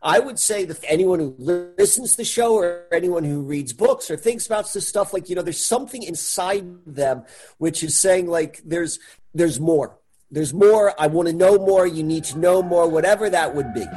I would say that anyone who listens to the show or anyone who reads books or thinks about this stuff, like, there's something inside them which is saying, like, there's more. There's more. I want to know more. You need to know more, whatever that would be.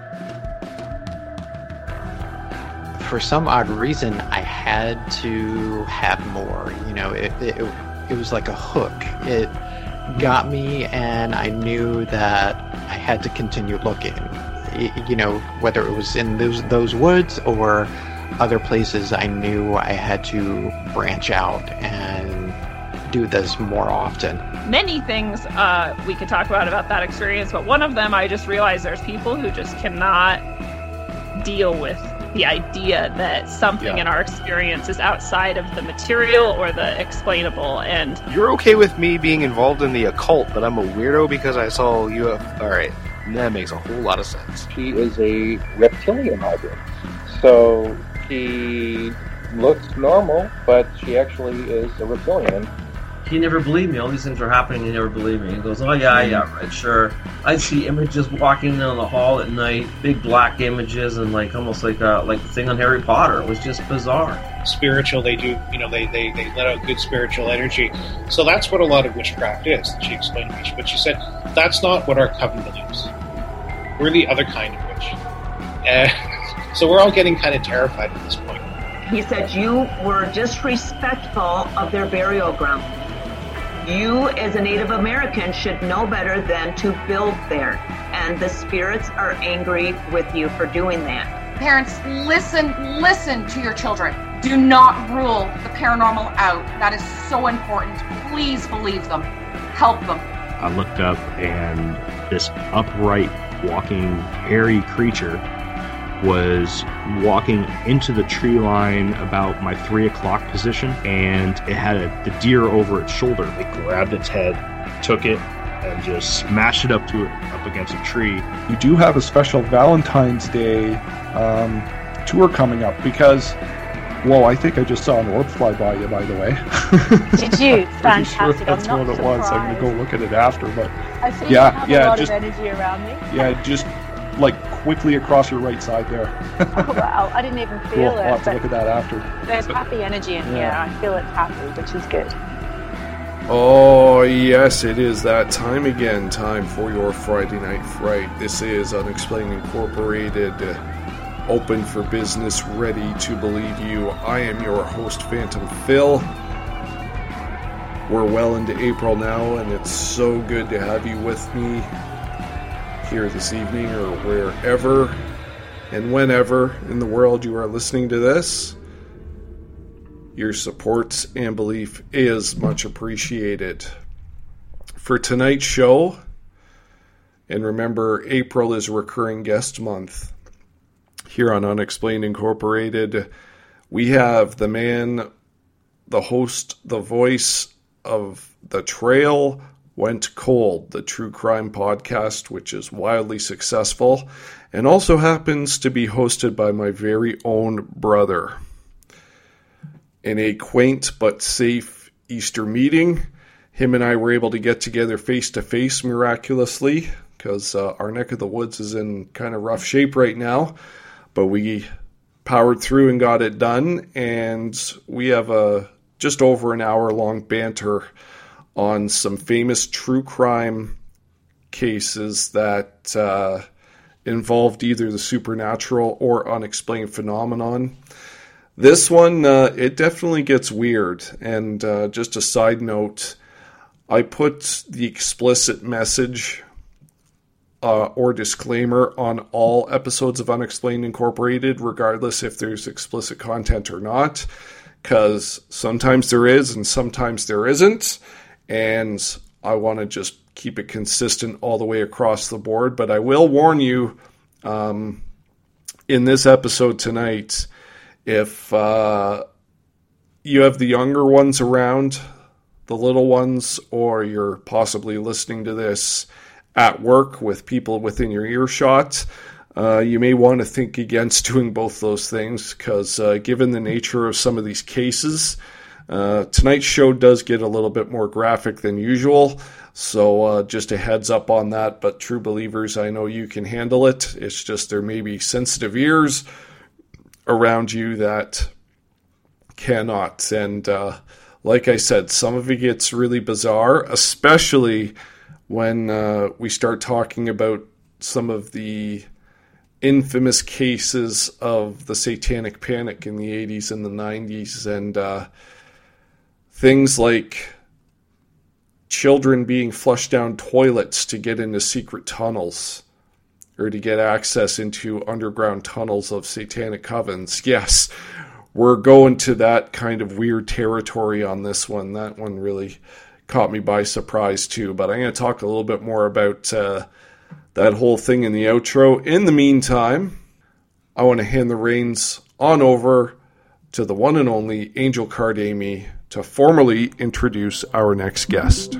For some odd reason, I had to have more. It was like a hook. It got me, and I knew that I had to continue looking. Whether it was in those woods or other places, I knew I had to branch out and do this more often. Many things we could talk about that experience, but one of them, I just realized there's people who just cannot deal with the idea that something in our experience is outside of the material or the explainable. And you're okay with me being involved in the occult, but I'm a weirdo because I saw UFO. All right, that makes a whole lot of sense. She is a reptilian hybrid, so she looks normal, but she actually is a reptilian. He never believed me. All these things were happening, he never believed me. He goes, oh yeah, right, sure. I'd see images walking down the hall at night, big black images, and almost like the thing on Harry Potter. It was just bizarre. Spiritual, they do, they let out good spiritual energy. So that's what a lot of witchcraft is, she explained to me. But she said, that's not what our coven believes. We're the other kind of witch. So we're all getting kind of terrified at this point. He said you were disrespectful of their burial ground. You, as a Native American, should know better than to build there. And the spirits are angry with you for doing that. Parents, listen to your children. Do not rule the paranormal out. That is so important. Please believe them. Help them. I looked up, and this upright, walking, hairy creature was walking into the tree line about my 3 o'clock position, and it had the deer over its shoulder. It grabbed its head, took it, and just smashed it up against a tree. You do have a special Valentine's Day tour coming up because, whoa, I think I just saw an orb fly by you, by the way. Did you? Fantastic. Sure that's I'm what not it was. surprised. I'm going to go look at it after, but I think I have a lot of energy around me. Yeah, just quickly across your right side there. Oh wow, I didn't even feel it. I'll have to look at that after. There's happy energy in here. I feel it's happy, which is good. Oh yes, it is that time again. Time for your Friday Night Fright. This is Unexplained Incorporated. Open for business, ready to believe you. I am your host, Phantom Phil. We're well into April now, and it's so good to have you with me here this evening or wherever and whenever in the world you are listening to this. Your support and belief is much appreciated. For tonight's show, and remember, April is recurring guest month here on Unexplained Incorporated, we have the man, the host, the voice of The Trail Went Cold, the true crime podcast, which is wildly successful and also happens to be hosted by my very own brother. In a quaint but safe Easter meeting, him and I were able to get together face-to-face miraculously because our neck of the woods is in kind of rough shape right now, but we powered through and got it done, and we have a just over an hour-long banter on some famous true crime cases that involved either the supernatural or unexplained phenomenon. This one, it definitely gets weird. And just a side note, I put the explicit message or disclaimer on all episodes of Unexplained Incorporated, regardless if there's explicit content or not, because sometimes there is and sometimes there isn't. And I want to just keep it consistent all the way across the board. But I will warn you, in this episode tonight, if you have the younger ones around, the little ones, or you're possibly listening to this at work with people within your earshot, you may want to think against doing both those things, because given the nature of some of these cases, tonight's show does get a little bit more graphic than usual. So just a heads up on that. But true believers, I know you can handle it. It's just there may be sensitive ears around you that cannot. And like I said, some of it gets really bizarre, especially when we start talking about some of the infamous cases of the satanic panic in the 80s and the 90s, and things like children being flushed down toilets to get into secret tunnels or to get access into underground tunnels of satanic covens. Yes, we're going to that kind of weird territory on this one. That one really caught me by surprise too, but I'm going to talk a little bit more about that whole thing in the outro. In the meantime, I want to hand the reins on over to the one and only Angel Card Amy to formally introduce our next guest.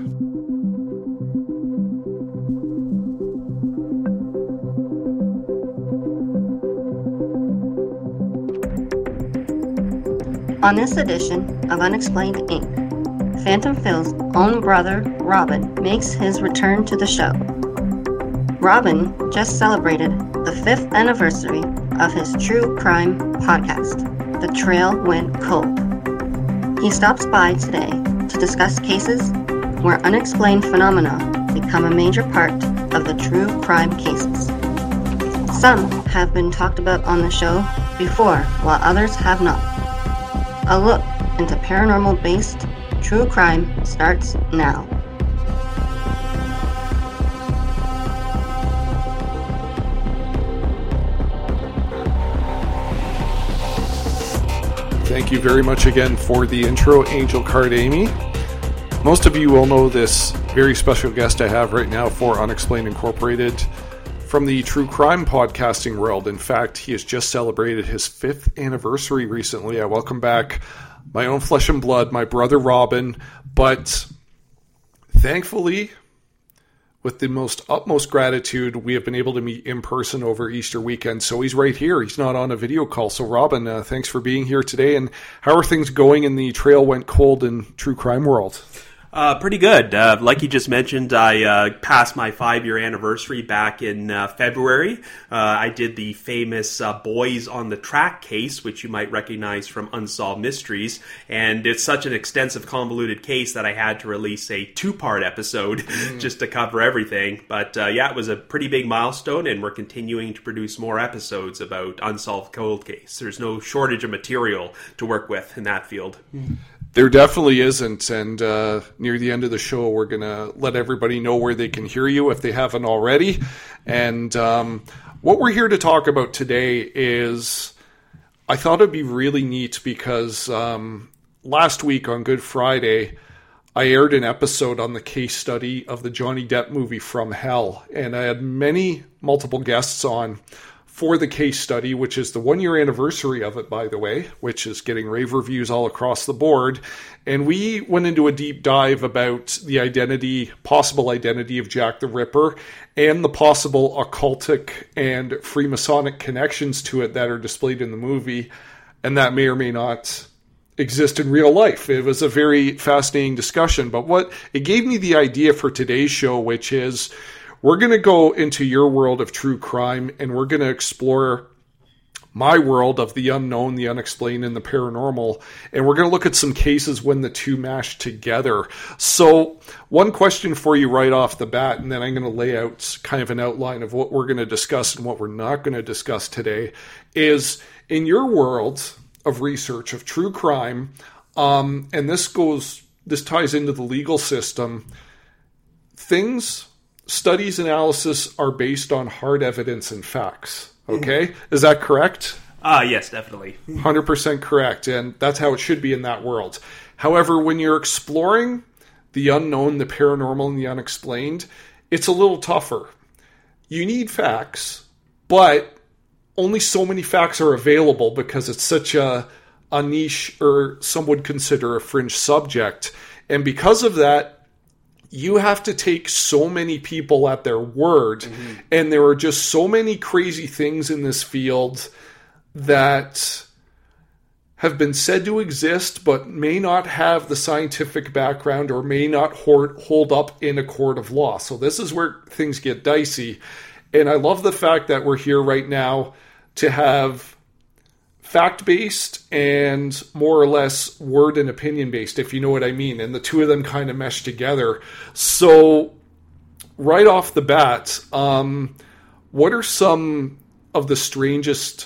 On this edition of Unexplained Inc., Phantom Phil's own brother, Robin, makes his return to the show. Robin just celebrated the 5th anniversary of his true crime podcast, The Trail Went Cold. He stops by today to discuss cases where unexplained phenomena become a major part of the true crime cases. Some have been talked about on the show before, while others have not. A look into paranormal-based true crime starts now. Thank you very much again for the intro, Angel Card Amy. Most of you will know this very special guest I have right now for Unexplained Incorporated from the true crime podcasting world. In fact, he has just celebrated his 5th anniversary recently. I welcome back my own flesh and blood, my brother Robin, but thankfully, with the utmost gratitude, we have been able to meet in person over Easter weekend. So he's right here. He's not on a video call. So Robin, thanks for being here today. And how are things going in the Trail Went Cold in true crime world? Pretty good. Like you just mentioned, I passed my 5-year anniversary back in February. I did the famous Boys on the Track case, which you might recognize from Unsolved Mysteries. And it's such an extensive, convoluted case that I had to release a 2-part episode just to cover everything. But yeah, it was a pretty big milestone, and we're continuing to produce more episodes about Unsolved Cold Case. There's no shortage of material to work with in that field. There definitely isn't, and near the end of the show, we're going to let everybody know where they can hear you if they haven't already. And what we're here to talk about today is, I thought it'd be really neat because last week on Good Friday, I aired an episode on the case study of the Johnny Depp movie From Hell, and I had multiple guests on for the case study, which is the 1-year anniversary of it, by the way, which is getting rave reviews all across the board. And we went into a deep dive about the possible identity of Jack the Ripper and the possible occultic and Freemasonic connections to it that are displayed in the movie, and that may or may not exist in real life. It was a very fascinating discussion, but what it gave me the idea for today's show, which is, we're going to go into your world of true crime, and we're going to explore my world of the unknown, the unexplained, and the paranormal. And we're going to look at some cases when the two mash together. So one question for you right off the bat, and then I'm going to lay out kind of an outline of what we're going to discuss and what we're not going to discuss today, is in your world of research of true crime, and this ties into the legal system, studies analysis are based on hard evidence and facts. Okay? Is that correct? Yes, definitely. 100% correct. And that's how it should be in that world. However, when you're exploring the unknown, the paranormal, and the unexplained, it's a little tougher. You need facts, but only so many facts are available because it's such a niche, or some would consider a fringe subject. And because of that, you have to take so many people at their word, and there are just so many crazy things in this field that have been said to exist but may not have the scientific background or may not hold up in a court of law. So this is where things get dicey. And I love the fact that we're here right now to have fact-based and more or less word and opinion-based, if you know what I mean. And the two of them kind of mesh together. So right off the bat, what are some of the strangest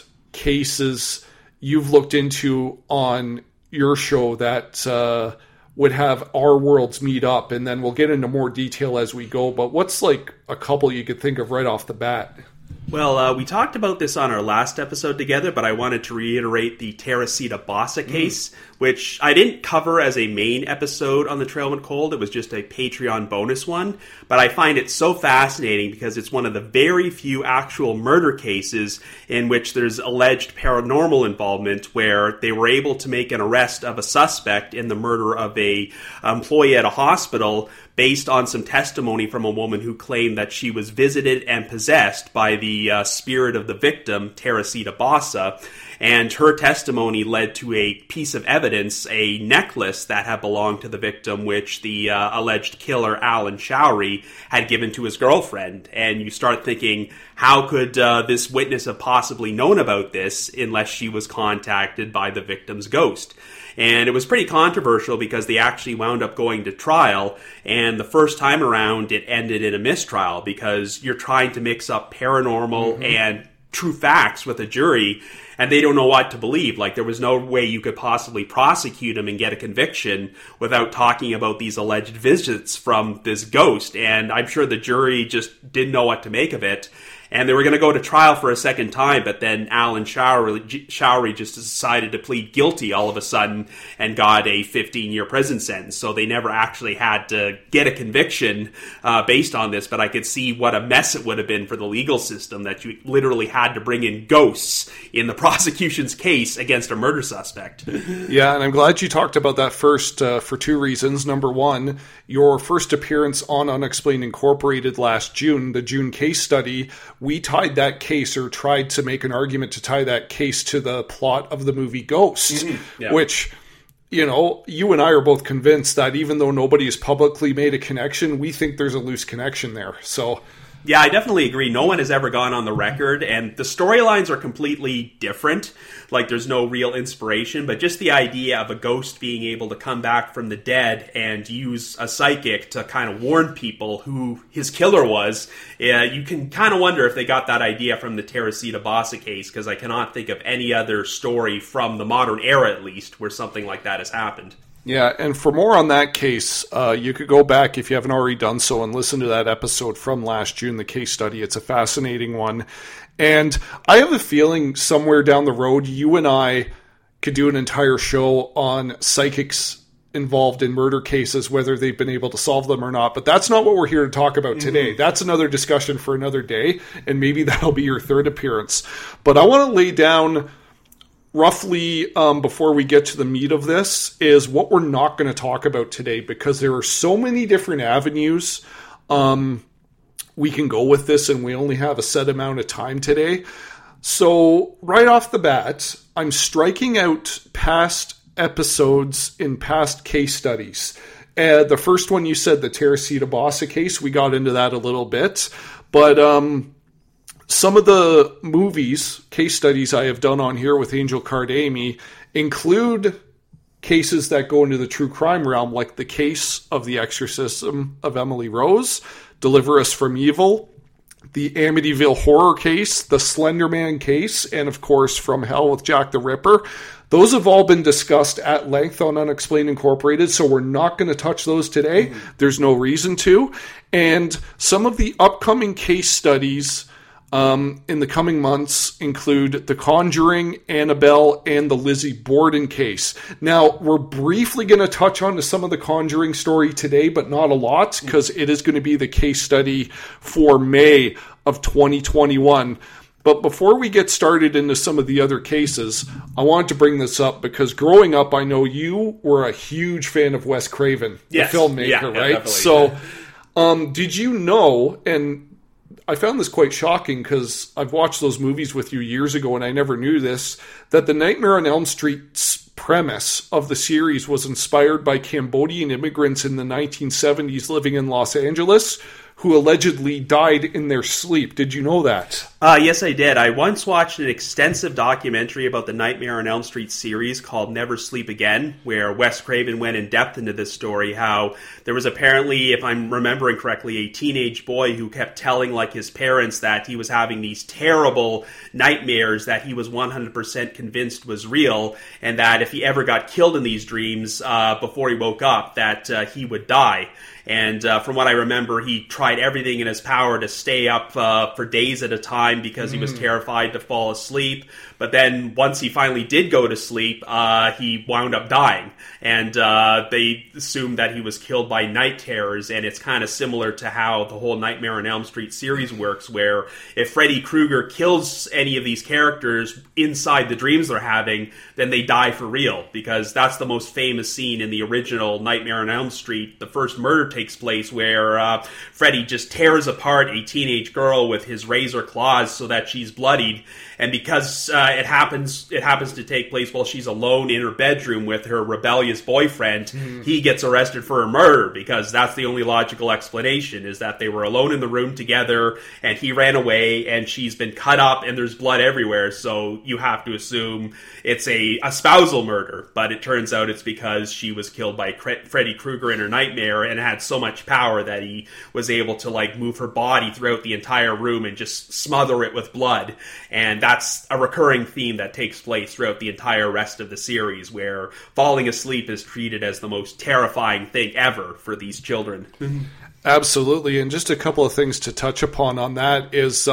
cases you've looked into on your show that would have our worlds meet up? And then we'll get into more detail as we go. But what's like a couple you could think of right off the bat? Well, we talked about this on our last episode together, but I wanted to reiterate the Teresita Bassa case, which I didn't cover as a main episode on the Trail Went Cold. It was just a Patreon bonus one. But I find it so fascinating because it's one of the very few actual murder cases in which there's alleged paranormal involvement, where they were able to make an arrest of a suspect in the murder of a employee at a hospital based on some testimony from a woman who claimed that she was visited and possessed by the spirit of the victim, Teresita Bassa. And her testimony led to a piece of evidence, a necklace that had belonged to the victim, which the alleged killer, Alan Showery, had given to his girlfriend. And you start thinking, how could this witness have possibly known about this unless she was contacted by the victim's ghost? And it was pretty controversial because they actually wound up going to trial, and the first time around it ended in a mistrial because you're trying to mix up paranormal and true facts with a jury, and they don't know what to believe. Like, there was no way you could possibly prosecute him and get a conviction without talking about these alleged visits from this ghost, and I'm sure the jury just didn't know what to make of it. And they were going to go to trial for a second time, but then Alan Showery just decided to plead guilty all of a sudden and got a 15-year prison sentence. So they never actually had to get a conviction based on this, but I could see what a mess it would have been for the legal system that you literally had to bring in ghosts in the prosecution's case against a murder suspect. Yeah, and I'm glad you talked about that first for two reasons. Number one, your first appearance on Unexplained Incorporated last June, the June case study, we tied that case, or tried to make an argument to tie that case to the plot of the movie Ghost, which, you know, you and I are both convinced that even though nobody has publicly made a connection, we think there's a loose connection there. So, yeah, I definitely agree. No one has ever gone on the record, and the storylines are completely different. Like, there's no real inspiration, but just the idea of a ghost being able to come back from the dead and use a psychic to kind of warn people who his killer was, you can kind of wonder if they got that idea from the Teresita Bassa case, because I cannot think of any other story from the modern era, at least, where something like that has happened. Yeah, and for more on that case, you could go back, if you haven't already done so, and listen to that episode from last June, the case study. It's a fascinating one. And I have a feeling somewhere down the road, you and I could do an entire show on psychics involved in murder cases, whether they've been able to solve them or not. But that's not what we're here to talk about today. That's another discussion for another day, and maybe that'll be your third appearance. But I want to lay down roughly, before we get to the meat of this, is what we're not going to talk about today, because there are so many different avenues we can go with this, and we only have a set amount of time today. So right off the bat, I'm striking out past episodes in past case studies. The first one you said, the Teresita Bassa case, we got into that a little bit, but some of the movies, case studies I have done on here with Angel Card Amy include cases that go into the true crime realm, like the case of the exorcism of Emily Rose, Deliver Us from Evil, the Amityville horror case, the Slender Man case, and of course From Hell with Jack the Ripper. Those have all been discussed at length on Unexplained Incorporated, so we're not going to touch those today. There's no reason to. And some of the upcoming case studies in the coming months include The Conjuring, Annabelle, and the Lizzie Borden case. Now, we're briefly going to touch on some of the Conjuring story today, but not a lot, because it is going to be the case study for May of 2021. But before we get started into some of the other cases, I wanted to bring this up because growing up, I know you were a huge fan of Wes Craven, the filmmaker, right? Definitely. So, did you know, and I found this quite shocking because I've watched those movies with you years ago and I never knew this, that the Nightmare on Elm Street's premise of the series was inspired by Cambodian immigrants in the 1970s living in Los Angeles who allegedly died in their sleep. Did you know that? Yes, I did. I once watched an extensive documentary about the Nightmare on Elm Street series called Never Sleep Again, where Wes Craven went in depth into this story, how there was apparently, if I'm remembering correctly, a teenage boy who kept telling like his parents that he was having these terrible nightmares that he was 100% convinced was real, and that if he ever got killed in these dreams before he woke up, that he would die. And from what I remember, he tried everything in his power to stay up for days at a time because he was terrified to fall asleep. But then once he finally did go to sleep, he wound up dying. And they assumed that he was killed by night terrors. And it's kind of similar to how the whole Nightmare on Elm Street series works, where if Freddy Krueger kills any of these characters inside the dreams they're having, then they die for real. Because that's the most famous scene in the original Nightmare on Elm Street. The first murder takes place where Freddy just tears apart a teenage girl with his razor claws so that she's bloodied. And because it happens to take place while she's alone in her bedroom with her rebellious boyfriend, he gets arrested for a murder, because that's the only logical explanation, is that they were alone in the room together and he ran away and she's been cut up and there's blood everywhere, so you have to assume it's a spousal murder. But it turns out it's because she was killed by Freddy Krueger in her nightmare and had so much power that he was able to like move her body throughout the entire room and just smother it with blood. And that's a recurring theme that takes place throughout the entire rest of the series, where falling asleep is treated as the most terrifying thing ever for these children. Absolutely. And just a couple of things to touch upon on that is,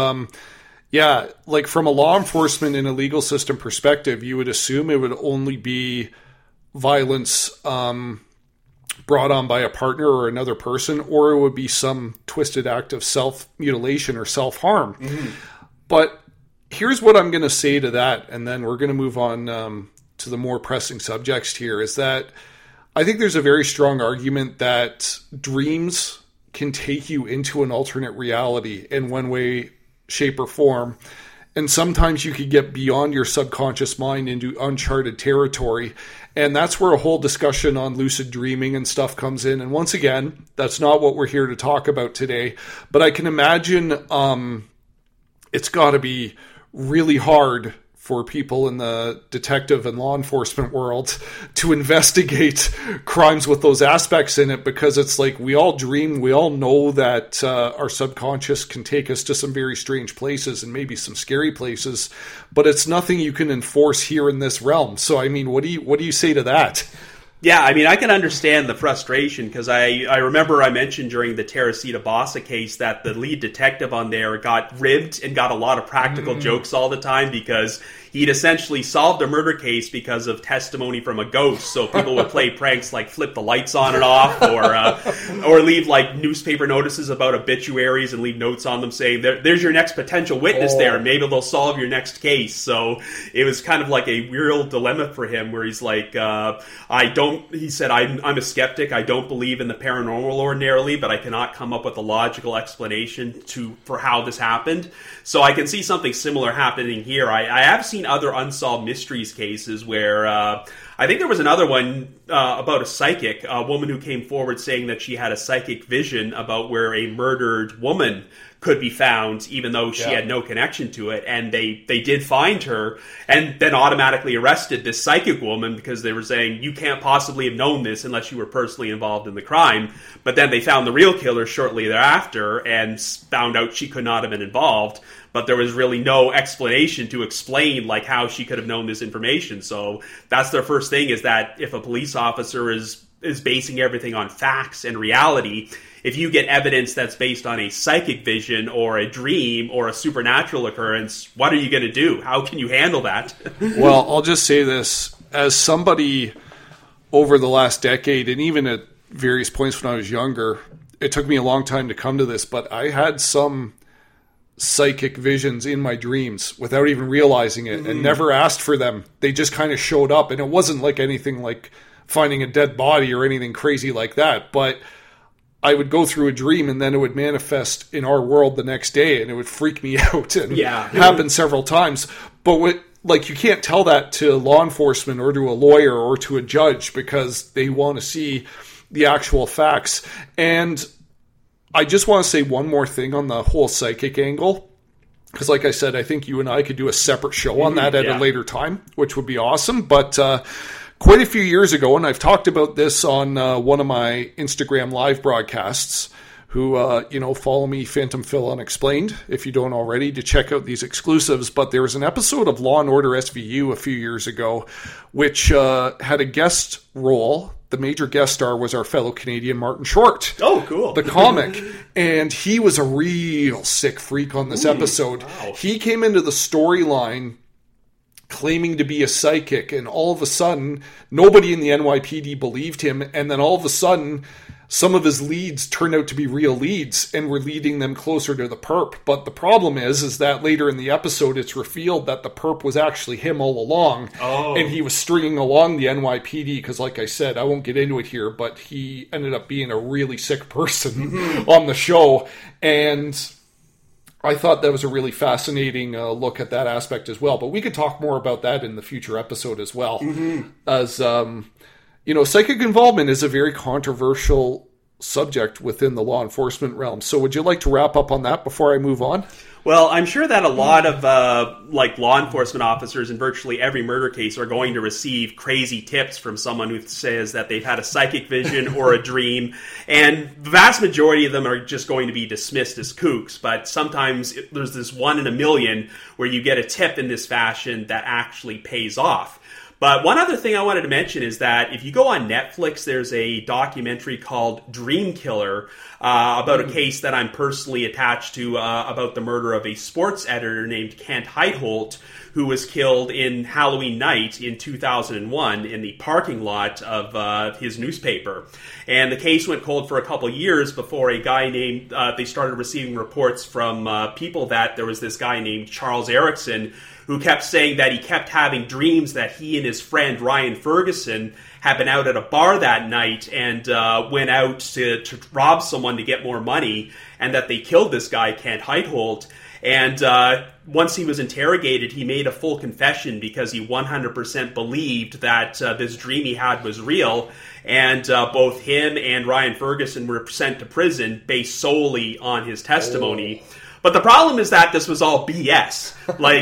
like from a law enforcement and a legal system perspective, you would assume it would only be violence brought on by a partner or another person, or it would be some twisted act of self-mutilation or self-harm. But here's what I'm going to say to that, and then we're going to move on to the more pressing subjects here, is that I think there's a very strong argument that dreams can take you into an alternate reality in one way, shape, or form. And sometimes you could get beyond your subconscious mind into uncharted territory. And that's where a whole discussion on lucid dreaming and stuff comes in. And once again, that's not what we're here to talk about today. But I can imagine it's got to be really hard for people in the detective and law enforcement world to investigate crimes with those aspects in it, because it's like we all dream, we all know that our subconscious can take us to some very strange places and maybe some scary places, but it's nothing you can enforce here in this realm. So, I mean, what do you say to that? Yeah, I mean, I can understand the frustration, because I remember I mentioned during the Teresita Bassa case that the lead detective on there got ribbed and got a lot of practical jokes all the time, because he'd essentially solved a murder case because of testimony from a ghost. So people would play pranks like flip the lights on and off, or leave like newspaper notices about obituaries and leave notes on them saying, there's your next potential witness there, and maybe they'll solve your next case. So it was kind of like a real dilemma for him, where he's like, he said, I'm a skeptic. I don't believe in the paranormal ordinarily, but I cannot come up with a logical explanation for how this happened. So I can see something similar happening here. I have seen other unsolved mysteries cases where I think there was another one about a psychic, a woman who came forward saying that she had a psychic vision about where a murdered woman could be found, even though she had no connection to it. And they did find her and then automatically arrested this psychic woman, because they were saying, you can't possibly have known this unless you were personally involved in the crime. But then they found the real killer shortly thereafter and found out she could not have been involved. But there was really no explanation to explain like how she could have known this information. So that's their first thing, is that if a police officer is basing everything on facts and reality, if you get evidence that's based on a psychic vision or a dream or a supernatural occurrence, what are you going to do? How can you handle that? Well, I'll just say this. As somebody over the last decade, and even at various points when I was younger, it took me a long time to come to this, but I had some psychic visions in my dreams without even realizing it, and never asked for them. They just kind of showed up, and it wasn't like anything like finding a dead body or anything crazy like that, but I would go through a dream and then it would manifest in our world the next day, and it would freak me out, and happen several times. But you can't tell that to law enforcement or to a lawyer or to a judge, because they want to see the actual facts. And I just want to say one more thing on the whole psychic angle, because like I said, I think you and I could do a separate show on that at a later time, which would be awesome. But quite a few years ago, and I've talked about this on one of my Instagram live broadcasts, who, follow me, Phantom Phil Unexplained, if you don't already, to check out these exclusives. But there was an episode of Law & Order SVU a few years ago, which had a guest role. The major guest star was our fellow Canadian Martin Short. Oh, cool. The comic. And he was a real sick freak on this episode. Wow. He came into the storyline claiming to be a psychic, and all of a sudden, nobody in the NYPD believed him, and then all of a sudden, some of his leads turned out to be real leads and were leading them closer to the perp. But the problem is that later in the episode, it's revealed that the perp was actually him all along. Oh. And he was stringing along the NYPD because, like I said, I won't get into it here, but he ended up being a really sick person on the show. And I thought that was a really fascinating look at that aspect as well. But we could talk more about that in the future episode as well. As psychic involvement is a very controversial subject within the law enforcement realm. So would you like to wrap up on that before I move on? Well, I'm sure that a lot of law enforcement officers in virtually every murder case are going to receive crazy tips from someone who says that they've had a psychic vision or a dream, and the vast majority of them are just going to be dismissed as kooks. But sometimes there's this 1 in a million where you get a tip in this fashion that actually pays off. But one other thing I wanted to mention is that if you go on Netflix, there's a documentary called Dream Killer about a case that I'm personally attached to about the murder of a sports editor named Kent Heitholt, who was killed in Halloween night in 2001 in the parking lot of his newspaper. And the case went cold for a couple years before a guy named, they started receiving reports from people that there was this guy named Charles Erickson who kept saying that he kept having dreams that he and his friend Ryan Ferguson had been out at a bar that night and went out to rob someone to get more money, and that they killed this guy, Kent Heitholt. And once he was interrogated, he made a full confession because he 100% believed that this dream he had was real. And both him and Ryan Ferguson were sent to prison based solely on his testimony. Oh. But the problem is that this was all BS.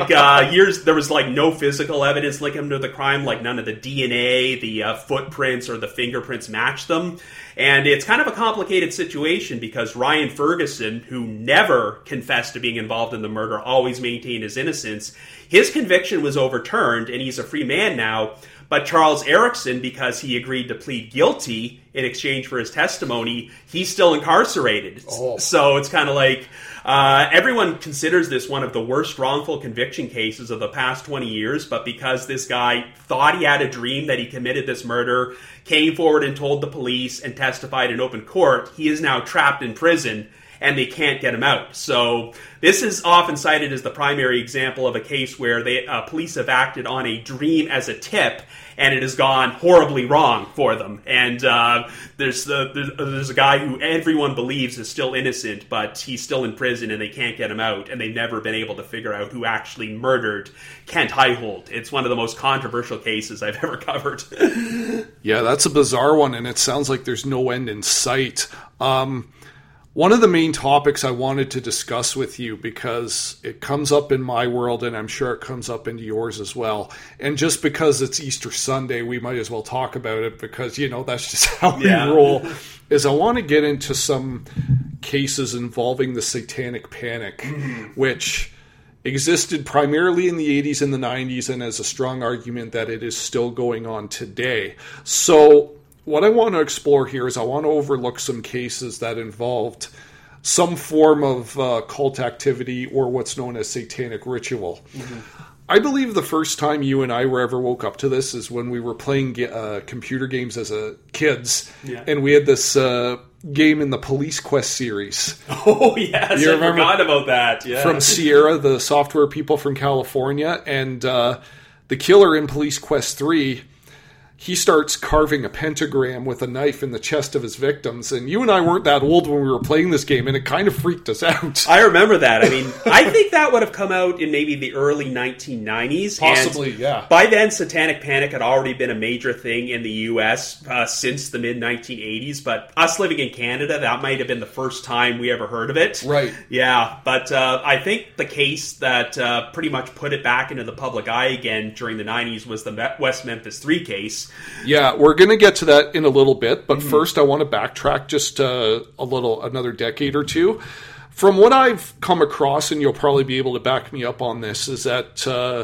There was no physical evidence linking him to the crime, none of the DNA, the footprints, or the fingerprints matched them. And it's kind of a complicated situation because Ryan Ferguson, who never confessed to being involved in the murder, always maintained his innocence. His conviction was overturned, and he's a free man now. But Charles Erickson, because he agreed to plead guilty in exchange for his testimony, he's still incarcerated. Oh. So it's kind of everyone considers this one of the worst wrongful conviction cases of the past 20 years, but because this guy thought he had a dream that he committed this murder, came forward and told the police and testified in open court, he is now trapped in prison and they can't get him out. So this is often cited as the primary example of a case where police have acted on a dream as a tip, and it has gone horribly wrong for them. And there's a guy who everyone believes is still innocent, but he's still in prison and they can't get him out, and they've never been able to figure out who actually murdered Kent Heitholt. It's one of the most controversial cases I've ever covered. Yeah, that's a bizarre one, and it sounds like there's no end in sight. One of the main topics I wanted to discuss with you, because it comes up in my world and I'm sure it comes up into yours as well. And just because it's Easter Sunday, we might as well talk about it because, that's just how we roll, is I want to get into some cases involving the Satanic Panic, which existed primarily in the 80s and the 90s and has a strong argument that it is still going on today. So what I want to explore here is I want to overlook some cases that involved some form of cult activity or what's known as satanic ritual. Mm-hmm. I believe the first time you and I were ever woke up to this is when we were playing computer games as kids, and we had this game in the Police Quest series. Oh, yes, I forgot about that. Yeah. From Sierra, the software people from California, and the killer in Police Quest 3, he starts carving a pentagram with a knife in the chest of his victims. And you and I weren't that old when we were playing this game, and it kind of freaked us out. I remember that. I mean, I think that would have come out in maybe the early 1990s. Possibly, and yeah. By then, Satanic Panic had already been a major thing in the U.S. Since the mid-1980s. But us living in Canada, that might have been the first time we ever heard of it. Right. Yeah, but I think the case that pretty much put it back into the public eye again during the 90s was the West Memphis 3 case. Yeah, we're going to get to that in a little bit, but first I want to backtrack just another decade or two. From what I've come across, and you'll probably be able to back me up on this, is that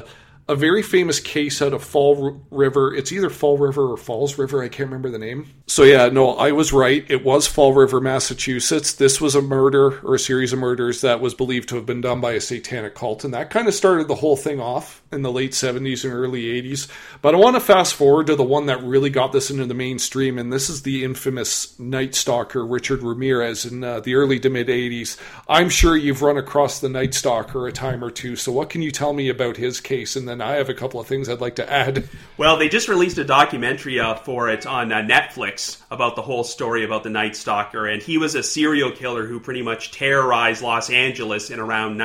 a very famous case out of Fall River. It's either Fall River or Falls River. I can't remember the name. So yeah, no, I was right. It was Fall River, Massachusetts. This was a murder or a series of murders that was believed to have been done by a satanic cult. And that kind of started the whole thing off in the late 70s and early 80s. But I want to fast forward to the one that really got this into the mainstream. And this is the infamous Night Stalker, Richard Ramirez, in the early to mid 80s. I'm sure you've run across the Night Stalker a time or two. So what can you tell me about his case? And then I have a couple of things I'd like to add. Well, they just released a documentary for it on Netflix about the whole story about the Night Stalker, and he was a serial killer who pretty much terrorized Los Angeles in around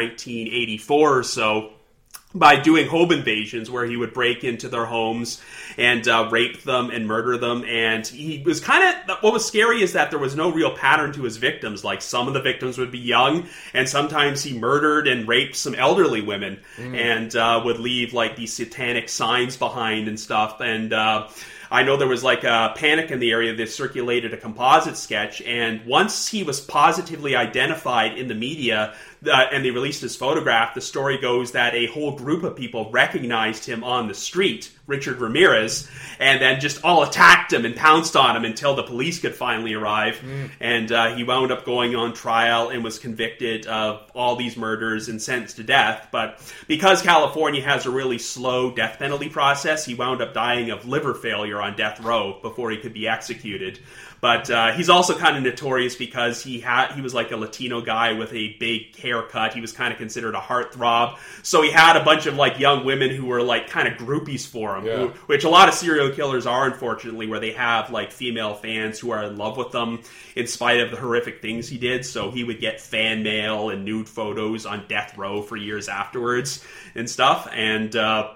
1984 or so by doing home invasions where he would break into their homes and rape them and murder them. And he was what was scary is that there was no real pattern to his victims. Like, some of the victims would be young, and sometimes he murdered and raped some elderly women and would leave like these satanic signs behind and stuff. And I know there was like a panic in the area that circulated a composite sketch, and once he was positively identified in the media and they released his photograph, the story goes that a whole group of people recognized him on the street, Richard Ramirez, and then just all attacked him and pounced on him until the police could finally arrive. And he wound up going on trial and was convicted of all these murders and sentenced to death. But because California has a really slow death penalty process, he wound up dying of liver failure on death row before he could be executed. But he's also kind of notorious because he was like a Latino guy with a big haircut. He was kind of considered a heartthrob. So he had a bunch of like young women who were like kind of groupies for him, which a lot of serial killers are, unfortunately, where they have like female fans who are in love with them in spite of the horrific things he did. So he would get fan mail and nude photos on death row for years afterwards and stuff. And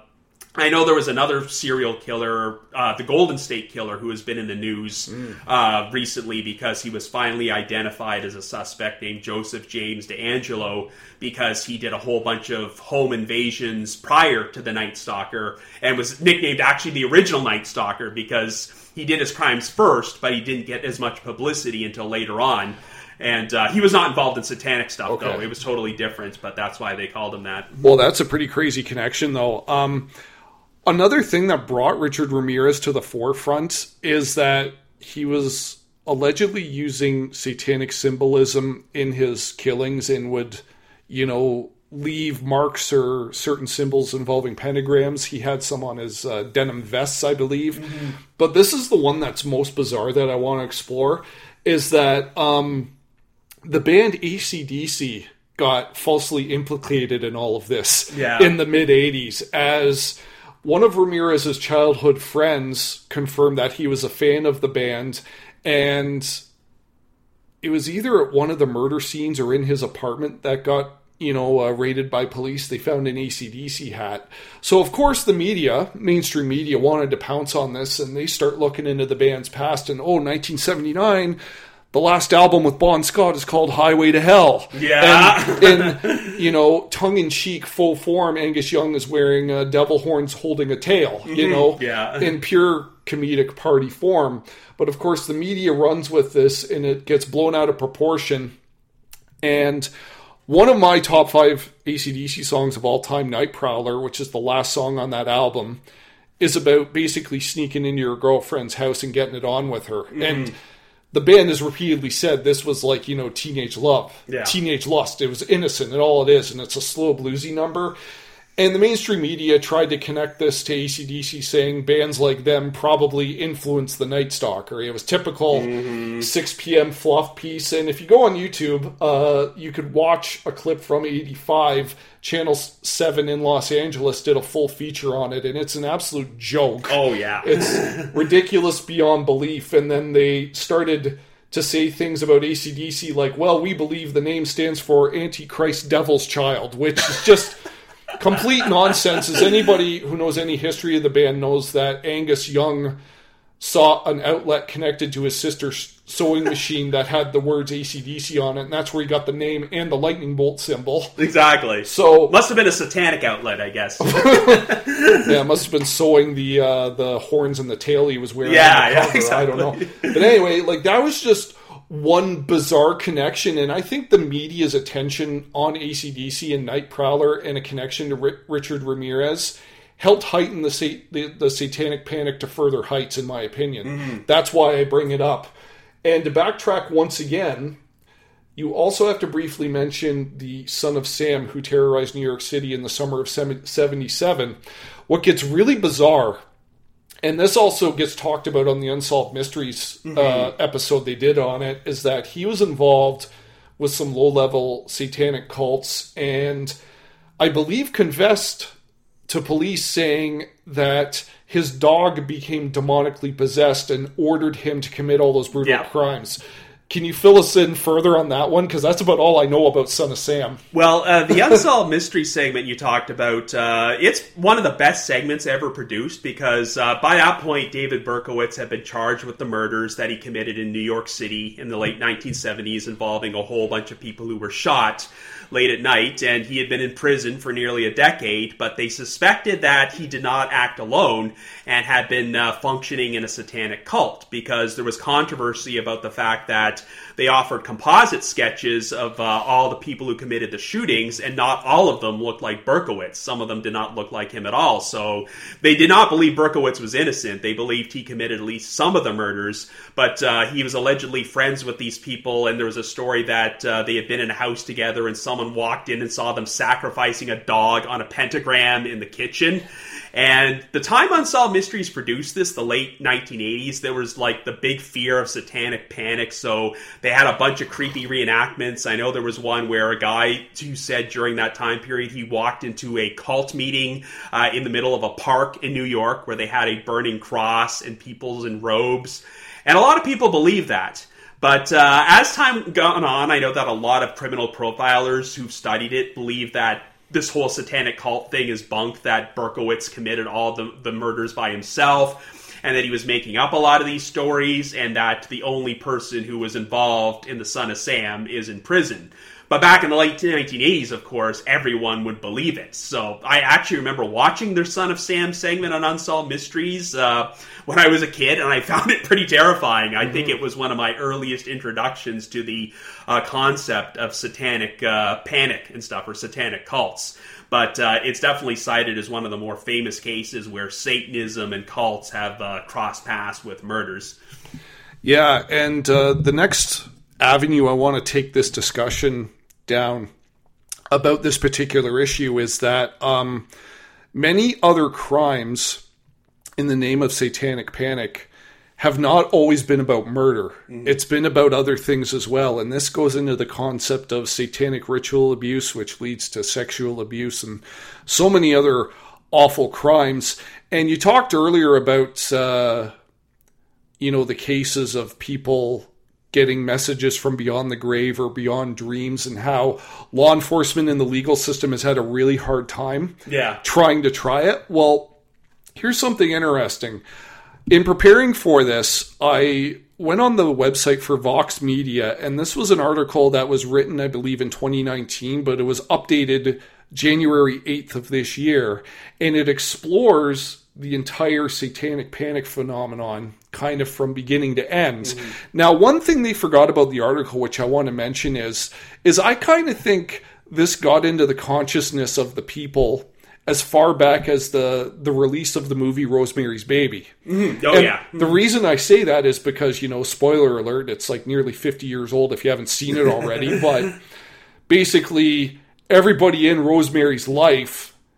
I know there was another serial killer, the Golden State Killer, who has been in the news recently because he was finally identified as a suspect named Joseph James DeAngelo because he did a whole bunch of home invasions prior to the Night Stalker and was nicknamed actually the original Night Stalker because he did his crimes first, but he didn't get as much publicity until later on. And he was not involved in satanic stuff, though. It was totally different, but that's why they called him that. Well, that's a pretty crazy connection, though. Another thing that brought Richard Ramirez to the forefront is that he was allegedly using satanic symbolism in his killings and would, leave marks or certain symbols involving pentagrams. He had some on his denim vests, I believe. But this is the one that's most bizarre that I want to explore, is that the band AC/DC got falsely implicated in all of this in the mid-'80s, as one of Ramirez's childhood friends confirmed that he was a fan of the band, and it was either at one of the murder scenes or in his apartment that got, raided by police. They found an AC/DC hat. So, of course, the media, mainstream media, wanted to pounce on this, and they start looking into the band's past, and 1979... the last album with Bon Scott is called Highway to Hell. Yeah. And in, tongue-in-cheek full form, Angus Young is wearing devil horns holding a tail, in pure comedic party form. But, of course, the media runs with this, and it gets blown out of proportion. And one of my top 5 AC/DC songs of all time, Night Prowler, which is the last song on that album, is about basically sneaking into your girlfriend's house and getting it on with her. And the band has repeatedly said this was like, teenage love, teenage lust. It was innocent and all it is. And it's a slow bluesy number. And the mainstream media tried to connect this to AC/DC, saying bands like them probably influenced the Night Stalker. It was typical 6 p.m. fluff piece. And if you go on YouTube, you could watch a clip from '85. Channel 7 in Los Angeles did a full feature on it, and it's an absolute joke. Oh, yeah. It's ridiculous beyond belief. And then they started to say things about AC/DC like, well, we believe the name stands for Antichrist Devil's Child, which is just complete nonsense. As anybody who knows any history of the band knows, that Angus Young saw an outlet connected to his sister's sewing machine that had the words AC/DC on it, and that's where he got the name and the lightning bolt symbol. Exactly. So must have been a satanic outlet, I guess. Yeah, must have been sewing the horns and the tail he was wearing. Yeah, exactly. I don't know. But anyway, like, that was just one bizarre connection, and I think the media's attention on AC/DC and Night Prowler and a connection to Richard Ramirez helped heighten the Satanic Panic to further heights, in my opinion. That's why I bring it up. And to backtrack once again, you also have to briefly mention the Son of Sam who terrorized New York City in the summer of 77. What gets really bizarre, and this also gets talked about on the Unsolved Mysteries episode they did on it, is that he was involved with some low-level satanic cults, and I believe confessed to police, saying that his dog became demonically possessed and ordered him to commit all those brutal crimes. Can you fill us in further on that one? Because that's about all I know about Son of Sam. Well, the Unsolved Mystery segment you talked about, it's one of the best segments ever produced, because by that point, David Berkowitz had been charged with the murders that he committed in New York City in the late 1970s, involving a whole bunch of people who were shot late at night, and he had been in prison for nearly a decade, but they suspected that he did not act alone and had been functioning in a satanic cult, because there was controversy about the fact that they offered composite sketches of all the people who committed the shootings, and not all of them looked like Berkowitz. Some of them did not look like him at all, so they did not believe Berkowitz was innocent. They believed he committed at least some of the murders, but he was allegedly friends with these people, and there was a story that they had been in a house together and someone walked in and saw them sacrificing a dog on a pentagram in the kitchen. And the time Unsolved Mysteries produced this, the late 1980s, there was like the big fear of satanic panic, so they had a bunch of creepy reenactments. I know there was one where a guy who said during that time period he walked into a cult meeting in the middle of a park in New York where they had a burning cross and people in robes. And a lot of people believe that. But as time gone on, I know that a lot of criminal profilers who've studied it believe that this whole satanic cult thing is bunk, that Berkowitz committed all the murders by himself, and that he was making up a lot of these stories, and that the only person who was involved in the Son of Sam is in prison. But back in the late 1980s, of course, everyone would believe it. So I actually remember watching their Son of Sam segment on Unsolved Mysteries when I was a kid, and I found it pretty terrifying. I think it was one of my earliest introductions to the concept of satanic panic and stuff, or satanic cults. But it's definitely cited as one of the more famous cases where Satanism and cults have crossed paths with murders. Yeah, and the next avenue I want to take this discussion down about this particular issue is that many other crimes in the name of satanic panic have not always been about murder. It's been about other things as well, and this goes into the concept of satanic ritual abuse, which leads to sexual abuse and so many other awful crimes. And you talked earlier about the cases of people getting messages from beyond the grave or beyond dreams, and how law enforcement and the legal system has had a really hard time trying to try it. Well, here's something interesting. In preparing for this, I went on the website for Vox Media, and this was an article that was written, I believe, in 2019, but it was updated January 8th of this year, and it explores the entire satanic panic phenomenon kind of from beginning to end. Now, one thing they forgot about the article, which I want to mention, is I kind of think this got into the consciousness of the people as far back as the release of the movie Rosemary's Baby. The reason I say that is because, spoiler alert, it's like nearly 50 years old if you haven't seen it already, but basically everybody in Rosemary's life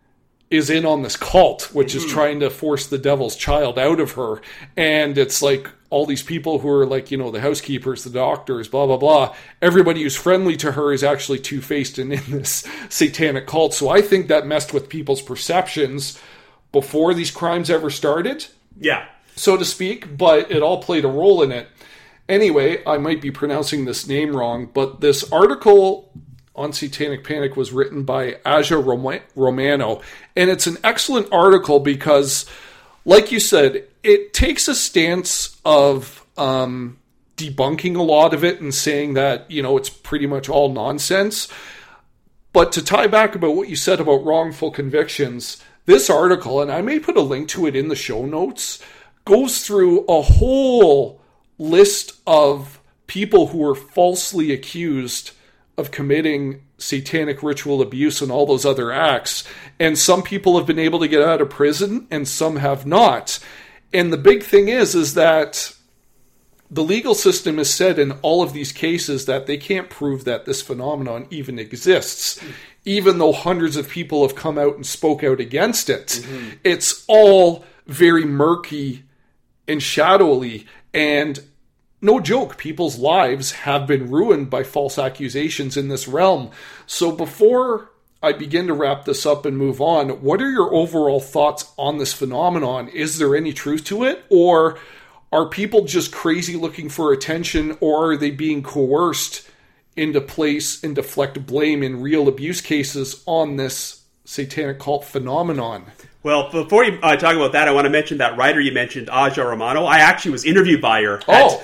is in on this cult, which is trying to force the devil's child out of her. And it's like all these people who are like, you know, the housekeepers, the doctors, blah, blah, blah. Everybody who's friendly to her is actually two-faced and in this satanic cult. So I think that messed with people's perceptions before these crimes ever started. Yeah. So to speak, but it all played a role in it. Anyway, I might be pronouncing this name wrong, but this article on Satanic Panic was written by Aja Romano, and it's an excellent article because, like you said, it takes a stance of debunking a lot of it and saying that, you know, it's pretty much all nonsense. But to tie back about what you said about wrongful convictions, this article, and I may put a link to it in the show notes, goes through a whole list of people who were falsely accused of committing satanic ritual abuse and all those other acts. And some people have been able to get out of prison and some have not. And the big thing is that the legal system has said in all of these cases that they can't prove that this phenomenon even exists, even though hundreds of people have come out and spoke out against it. Mm-hmm. It's all very murky and shadowy, and no joke, people's lives have been ruined by false accusations in this realm. So before I begin to wrap this up and move on, what are your overall thoughts on this phenomenon? Is there any truth to it? Or are people just crazy looking for attention? Or are they being coerced into place and deflect blame in real abuse cases on this satanic cult phenomenon? Well, before you talk about that, I want to mention that writer you mentioned, Aja Romano. I actually was interviewed by her at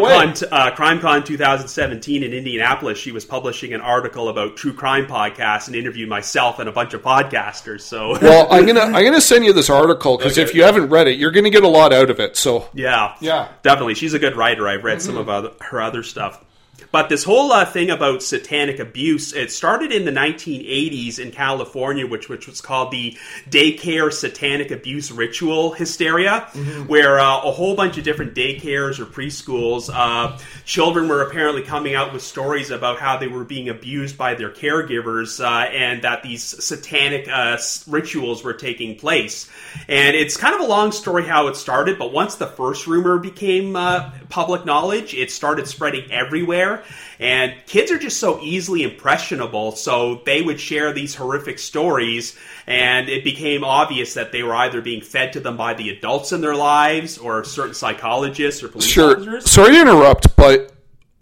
CrimeCon 2017 in Indianapolis. She was publishing an article about true crime podcasts and interviewed myself and a bunch of podcasters. So, well, I'm gonna send you this article because if you haven't read it, you're gonna get a lot out of it. So yeah, definitely, she's a good writer. I've read some of her other stuff. But this whole thing about satanic abuse, it started in the 1980s in California, which was called the daycare satanic abuse ritual hysteria, where a whole bunch of different daycares or preschools, children were apparently coming out with stories about how they were being abused by their caregivers and that these satanic rituals were taking place. And it's kind of a long story how it started, but once the first rumor became public knowledge, it started spreading everywhere. And kids are just so easily impressionable, so they would share these horrific stories, and it became obvious that they were either being fed to them by the adults in their lives or certain psychologists or police officers. Sorry to interrupt, but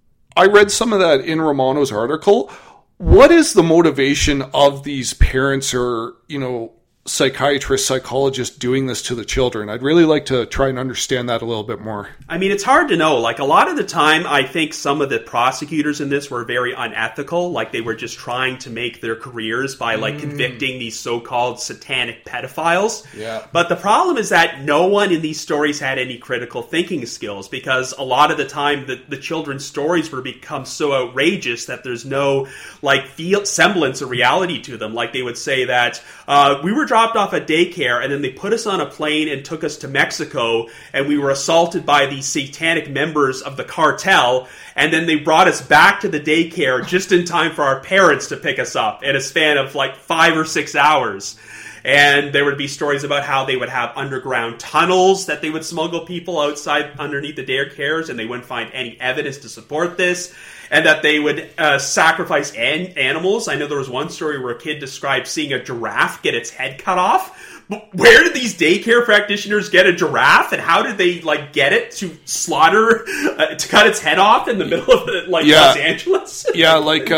I read some of that in Romano's article. What is the motivation of these parents or, you know, psychiatrists, psychologists doing this to the children? I'd really like to try and understand that a little bit more. I mean, it's hard to know. Like, a lot of the time, I think some of the prosecutors in this were very unethical. Like, they were just trying to make their careers by, like, convicting these so-called satanic pedophiles. Yeah. But the problem is that no one in these stories had any critical thinking skills, because a lot of the time, the children's stories were become so outrageous that there's no, like, semblance of reality to them. Like, they would say that, we were dropped off at daycare, and then they put us on a plane and took us to Mexico, and we were assaulted by these satanic members of the cartel, and then they brought us back to the daycare just in time for our parents to pick us up in a span of like 5 or 6 hours. And there would be stories about how they would have underground tunnels that they would smuggle people outside underneath the daycares, and they wouldn't find any evidence to support this. And that they would sacrifice animals. I know there was one story where a kid described seeing a giraffe get its head cut off. But where did these daycare practitioners get a giraffe, and how did they like get it to slaughter, to cut its head off in the middle of Los Angeles? Yeah, like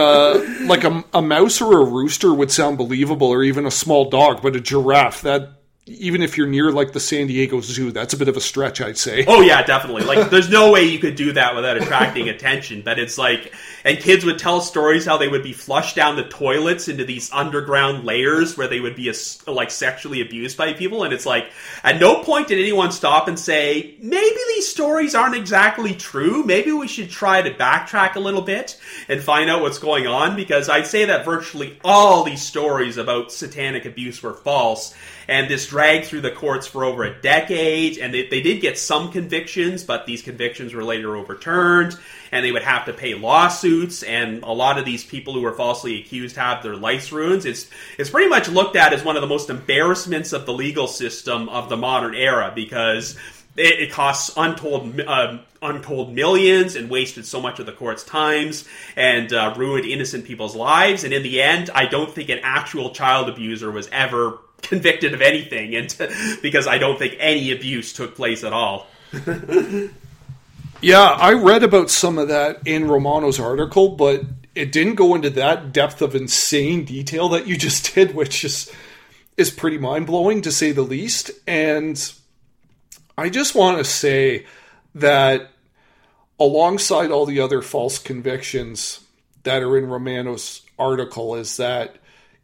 a mouse or a rooster would sound believable, or even a small dog, but a giraffe, that, even if you're near like the San Diego Zoo, that's a bit of a stretch, I'd say. Oh yeah, definitely. Like, there's no way you could do that without attracting attention. But it's like, and kids would tell stories how they would be flushed down the toilets into these underground layers where they would be like sexually abused by people. And it's like, at no point did anyone stop and say, maybe these stories aren't exactly true. Maybe we should try to backtrack a little bit and find out what's going on. Because I'd say that virtually all these stories about satanic abuse were false. And this dragged through the courts for over a decade, and they did get some convictions, but these convictions were later overturned, and they would have to pay lawsuits, and a lot of these people who were falsely accused have their lives ruined. It's pretty much looked at as one of the most embarrassments of the legal system of the modern era, because it costs untold millions and wasted so much of the court's times and ruined innocent people's lives. And in the end, I don't think an actual child abuser was ever convicted of anything, and because I don't think any abuse took place at all. Yeah, I read about some of that in Romano's article, but it didn't go into that depth of insane detail that you just did, which is pretty mind-blowing, to say the least. And I just want to say that alongside all the other false convictions that are in Romano's article is that,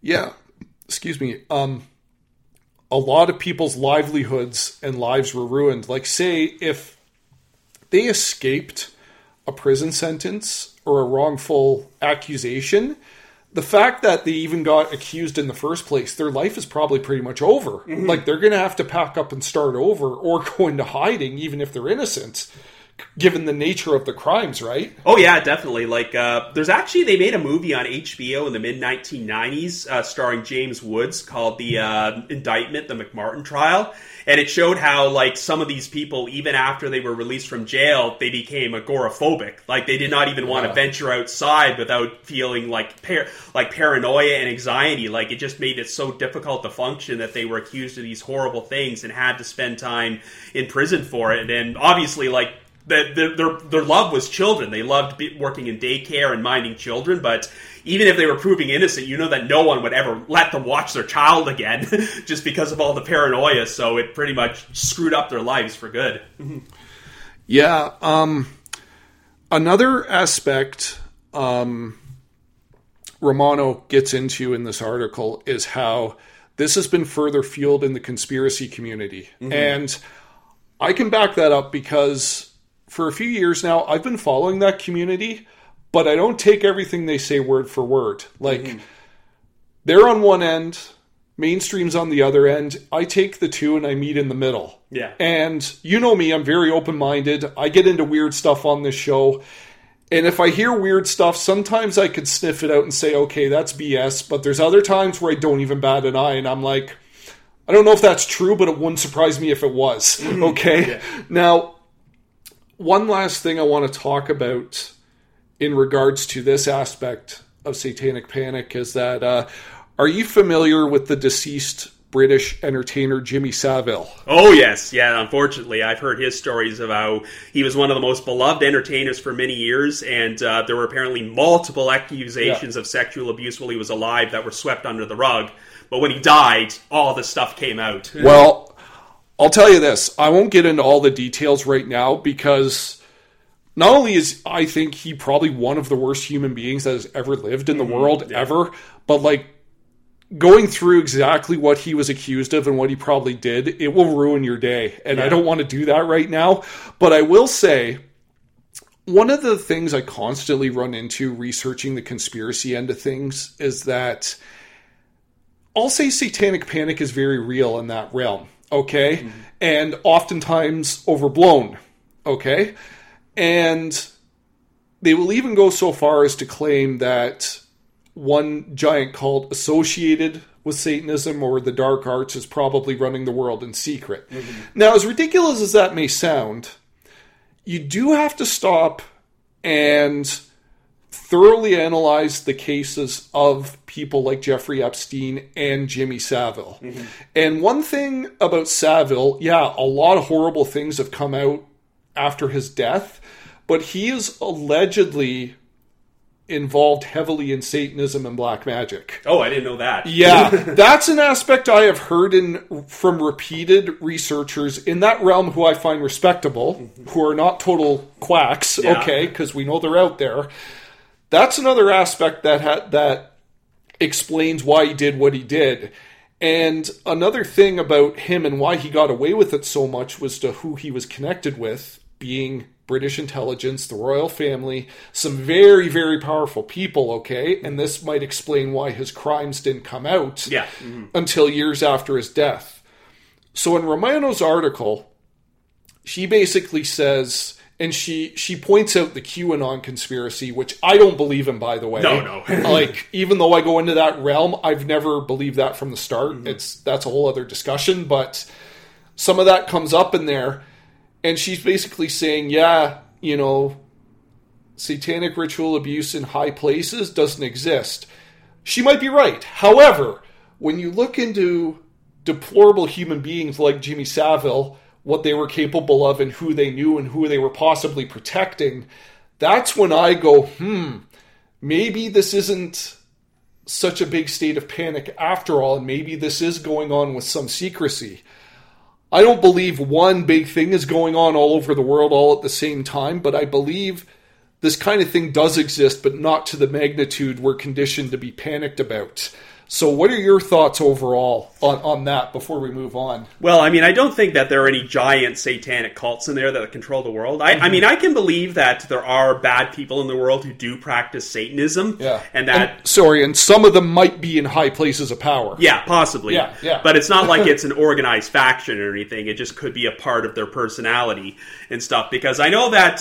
a lot of people's livelihoods and lives were ruined. Like, say, if they escaped a prison sentence or a wrongful accusation, the fact that they even got accused in the first place, their life is probably pretty much over. Mm-hmm. Like, they're going to have to pack up and start over or go into hiding, even if they're innocent, given the nature of the crimes, right? Oh, yeah, definitely. Like, there's actually, they made a movie on HBO in the mid-1990s starring James Woods called The Indictment, the McMartin Trial. And it showed how, like, some of these people, even after they were released from jail, they became agoraphobic. Like, they did not even want to venture outside without feeling like paranoia and anxiety. Like, it just made it so difficult to function that they were accused of these horrible things and had to spend time in prison for it. And obviously, like, their love was children. They loved working in daycare and minding children, but even if they were proving innocent, you know that no one would ever let them watch their child again just because of all the paranoia, so it pretty much screwed up their lives for good. Yeah. Another aspect Romano gets into in this article is how this has been further fueled in the conspiracy community. Mm-hmm. And I can back that up because for a few years now, I've been following that community, but I don't take everything they say word for word. Like, they're on one end, mainstream's on the other end. I take the two and I meet in the middle. Yeah. And you know me, I'm very open-minded. I get into weird stuff on this show. And if I hear weird stuff, sometimes I could sniff it out and say, okay, that's BS. But there's other times where I don't even bat an eye and I'm like, I don't know if that's true, but it wouldn't surprise me if it was. Okay? Yeah. Now, one last thing I want to talk about in regards to this aspect of Satanic Panic is that, are you familiar with the deceased British entertainer Jimmy Savile? Oh, yes. Yeah, unfortunately, I've heard his stories of how he was one of the most beloved entertainers for many years, and there were apparently multiple accusations of sexual abuse while he was alive that were swept under the rug. But when he died, all this stuff came out. Well, I'll tell you this. I won't get into all the details right now because not only is I think he probably one of the worst human beings that has ever lived in the world ever, but like going through exactly what he was accused of and what he probably did, it will ruin your day. And I don't want to do that right now. But I will say, one of the things I constantly run into researching the conspiracy end of things is that I'll say Satanic Panic is very real in that realm. Okay? Mm-hmm. And oftentimes overblown. Okay? And they will even go so far as to claim that one giant cult associated with Satanism or the dark arts is probably running the world in secret. Mm-hmm. Now, as ridiculous as that may sound, you do have to stop and thoroughly analyze the cases of people like Jeffrey Epstein and Jimmy Savile. Mm-hmm. And one thing about Savile, a lot of horrible things have come out after his death, but he is allegedly involved heavily in Satanism and black magic. Oh, I didn't know that. Yeah, that's an aspect I have heard from repeated researchers in that realm who I find respectable, who are not total quacks, because we know they're out there. That's another aspect that explains why he did what he did. And another thing about him and why he got away with it so much was to who he was connected with, being British intelligence, the royal family, some very, very powerful people, okay? And this might explain why his crimes didn't come out until years after his death. So in Romano's article, she basically says, and she points out the QAnon conspiracy, which I don't believe in, by the way. No. Like, even though I go into that realm, I've never believed that from the start. Mm-hmm. That's a whole other discussion, but some of that comes up in there, and she's basically saying, yeah, you know, satanic ritual abuse in high places doesn't exist. She might be right. However, when you look into deplorable human beings like Jimmy Savile, what they were capable of and who they knew and who they were possibly protecting, that's when I go, maybe this isn't such a big state of panic after all, and maybe this is going on with some secrecy. I don't believe one big thing is going on all over the world all at the same time, but I believe this kind of thing does exist, but not to the magnitude we're conditioned to be panicked about. So what are your thoughts overall on that before we move on? Well, I mean, I don't think that there are any giant satanic cults in there that control the world. I mean, I can believe that there are bad people in the world who do practice Satanism. Yeah. And some of them might be in high places of power. Yeah, possibly. Yeah. But it's not like it's an organized faction or anything. It just could be a part of their personality and stuff. Because I know that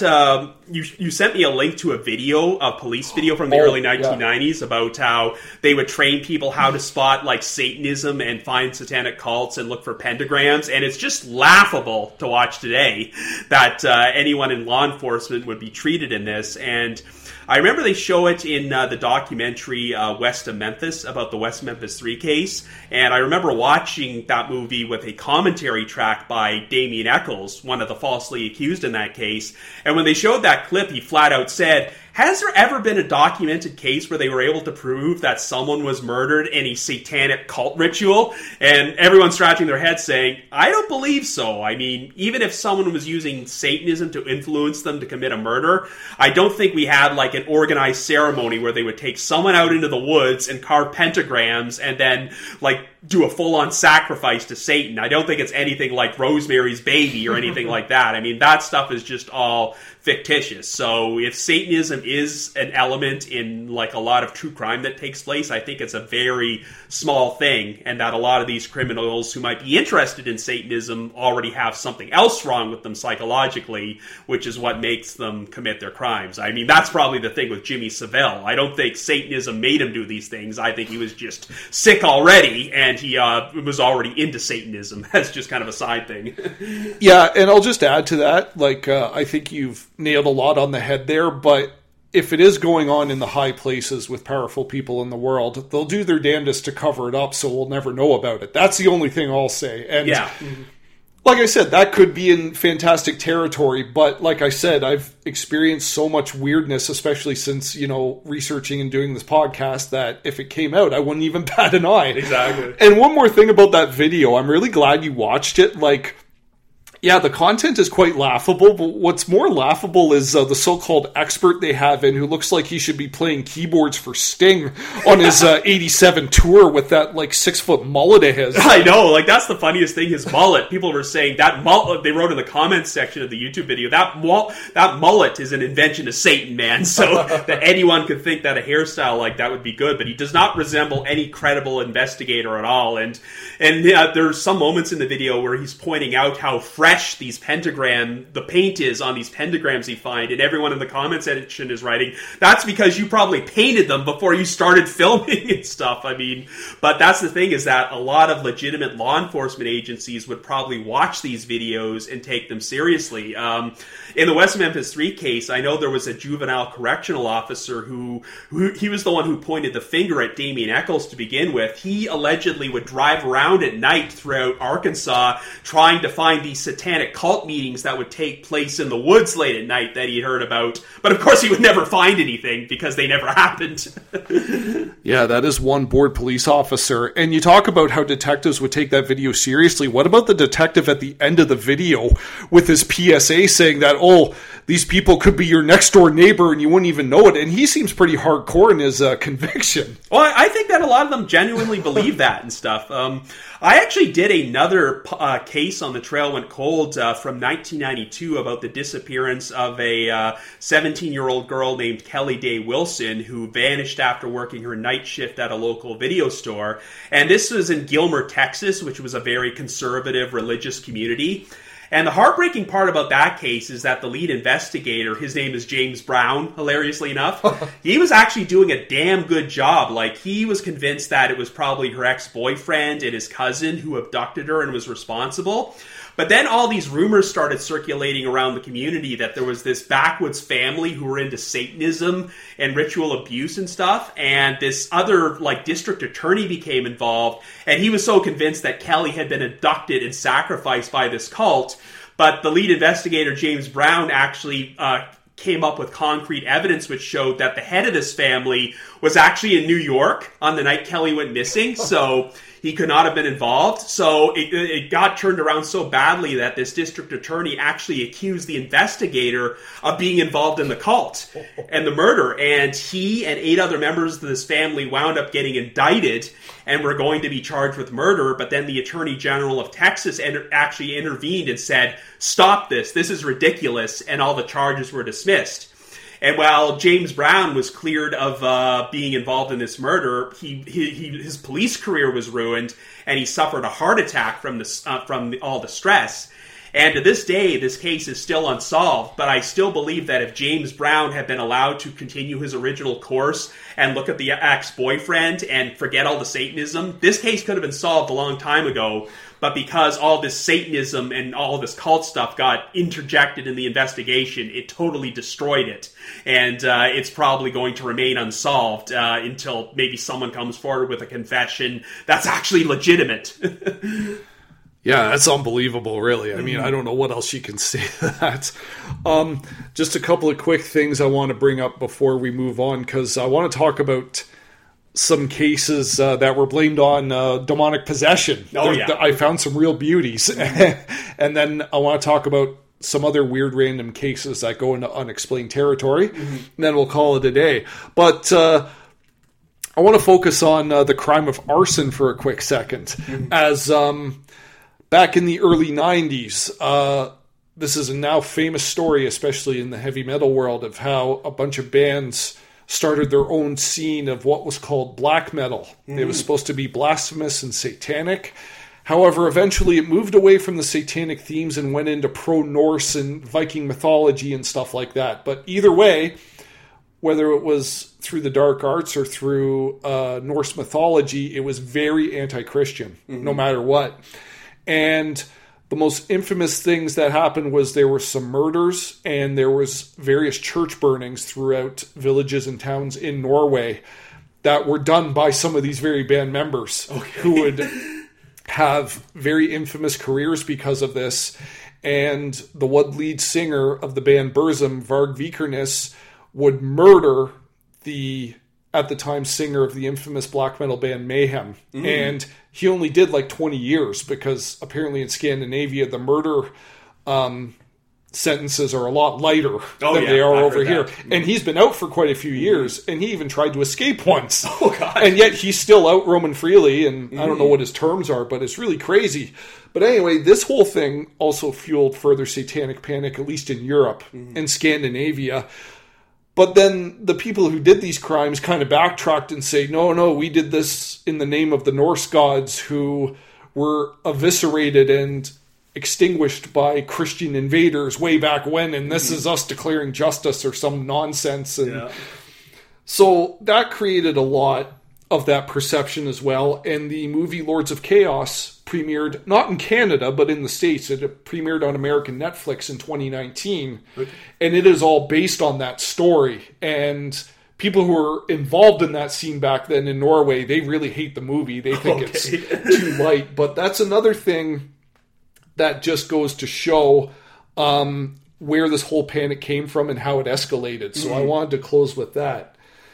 you sent me a link to a police video from the early 1990s about how they would train people how to spot like Satanism and find satanic cults and look for pentagrams, and it's just laughable to watch today that anyone in law enforcement would be treated in this. And I remember they show it in the documentary West of Memphis about the West Memphis 3 case, and I remember watching that movie with a commentary track by Damien Echols, one of the falsely accused in that case, and when they showed that clip, he flat out said, "Has there ever been a documented case where they were able to prove that someone was murdered in a satanic cult ritual?" And everyone's scratching their head saying, I don't believe so. I mean, even if someone was using Satanism to influence them to commit a murder, I don't think we had like an organized ceremony where they would take someone out into the woods and carve pentagrams and then like do a full-on sacrifice to Satan. I don't think it's anything like Rosemary's Baby or anything like that. I mean, that stuff is just all fictitious. So if Satanism is an element in like a lot of true crime that takes place, I think it's a very small thing, and that a lot of these criminals who might be interested in Satanism already have something else wrong with them psychologically, which is what makes them commit their crimes. I mean, that's probably the thing with Jimmy Savile. I don't think Satanism made him do these things. I think he was just sick already, and he was already into Satanism. That's just kind of a side thing. Yeah, and I'll just add to that, like, I think you've nailed a lot on the head there, but if it is going on in the high places with powerful people in the world, they'll do their damnedest to cover it up so we'll never know about it. That's the only thing I'll say. And yeah. Like I said, that could be in fantastic territory, but like I said, I've experienced so much weirdness, especially since, you know, researching and doing this podcast, that if it came out, I wouldn't even bat an eye. Exactly. And one more thing about that video, I'm really glad you watched it. Like, yeah, the content is quite laughable, but what's more laughable is the so-called expert they have in, who looks like he should be playing keyboards for Sting on his 87 tour with that, like, 6-foot mullet of his. I know, like, that's the funniest thing, his mullet. People were saying that mullet, they wrote in the comments section of the YouTube video, that mullet is an invention of Satan, man, so that anyone could think that a hairstyle like that would be good, but he does not resemble any credible investigator at all, and there's some moments in the video where he's pointing out how fresh the paint is on these pentagrams he find, and everyone in the comment section is writing, that's because you probably painted them before you started filming and stuff. I mean, but that's the thing, is that a lot of legitimate law enforcement agencies would probably watch these videos and take them seriously. In the West Memphis 3 case, I know there was a juvenile correctional officer who he was the one who pointed the finger at Damien Echols to begin with. He allegedly would drive around at night throughout Arkansas trying to find these satanic cult meetings that would take place in the woods late at night that he'd heard about. But of course he would never find anything because they never happened. Yeah, that is one bored police officer. And you talk about how detectives would take that video seriously. What about the detective at the end of the video with his PSA saying that, oh, these people could be your next door neighbor and you wouldn't even know it? And he seems pretty hardcore in his conviction. Well, I think that a lot of them genuinely believe that and stuff. I actually did another case on The Trail Went Cold from 1992 about the disappearance of a 17-year-old girl named Kelly Day Wilson who vanished after working her night shift at a local video store. And this was in Gilmer, Texas, which was a very conservative religious community. And the heartbreaking part about that case is that the lead investigator, his name is James Brown, hilariously enough, he was actually doing a damn good job. Like, he was convinced that it was probably her ex-boyfriend and his cousin who abducted her and was responsible. But then all these rumors started circulating around the community that there was this backwoods family who were into Satanism and ritual abuse and stuff. And this other, district attorney became involved. And he was so convinced that Kelly had been abducted and sacrificed by this cult. But the lead investigator, James Brown, actually came up with concrete evidence which showed that the head of this family was actually in New York on the night Kelly went missing. So he could not have been involved. So it got turned around so badly that this district attorney actually accused the investigator of being involved in the cult and the murder. And he and 8 other members of this family wound up getting indicted and were going to be charged with murder. But then the Attorney General of Texas actually intervened and said, "Stop this. This is ridiculous." And all the charges were dismissed. And while James Brown was cleared of being involved in this murder, his police career was ruined, and he suffered a heart attack from all the stress. And to this day, this case is still unsolved, but I still believe that if James Brown had been allowed to continue his original course and look at the ex-boyfriend and forget all the Satanism, this case could have been solved a long time ago. But because all this Satanism and all this cult stuff got interjected in the investigation, it totally destroyed it. And it's probably going to remain unsolved until maybe someone comes forward with a confession that's actually legitimate. Yeah, that's unbelievable, really. I mean, I don't know what else you can say to that. Just a couple of quick things I want to bring up before we move on, because I want to talk about some cases that were blamed on demonic possession. I found some real beauties. And then I want to talk about some other weird random cases that go into unexplained territory. And then we'll call it a day. But I want to focus on the crime of arson for a quick second. As back in the early 90s, this is a now famous story, especially in the heavy metal world, of how a bunch of bands started their own scene of what was called black metal. It was supposed to be blasphemous and satanic. However, eventually it moved away from the satanic themes and went into pro-Norse and Viking mythology and stuff like that. But either way, whether it was through the dark arts or through Norse mythology, it was very anti-Christian, no matter what. And the most infamous things that happened was there were some murders and there was various church burnings throughout villages and towns in Norway that were done by some of these very band members who would have very infamous careers because of this. And the one lead singer of the band Burzum, Varg Vikernes, would murder the, at the time, singer of the infamous black metal band Mayhem. And he only did 20 years because apparently in Scandinavia the murder sentences are a lot lighter than they are over here. And he's been out for quite a few years, and he even tried to escape once. And yet he's still out roaming freely, and I don't know what his terms are, but it's really crazy. But anyway, this whole thing also fueled further satanic panic, at least in Europe and Scandinavia. But then the people who did these crimes kind of backtracked and say, no, we did this in the name of the Norse gods who were eviscerated and extinguished by Christian invaders way back when, and this is us declaring justice or some nonsense. And so that created a lot of that perception as well. And the movie Lords of Chaos premiered, not in Canada, but in the States. It premiered on American Netflix in 2019. And it is all based on that story. And people who were involved in that scene back then in Norway, they really hate the movie. They think it's too light. But that's another thing that just goes to show where this whole panic came from and how it escalated. So I wanted to close with that.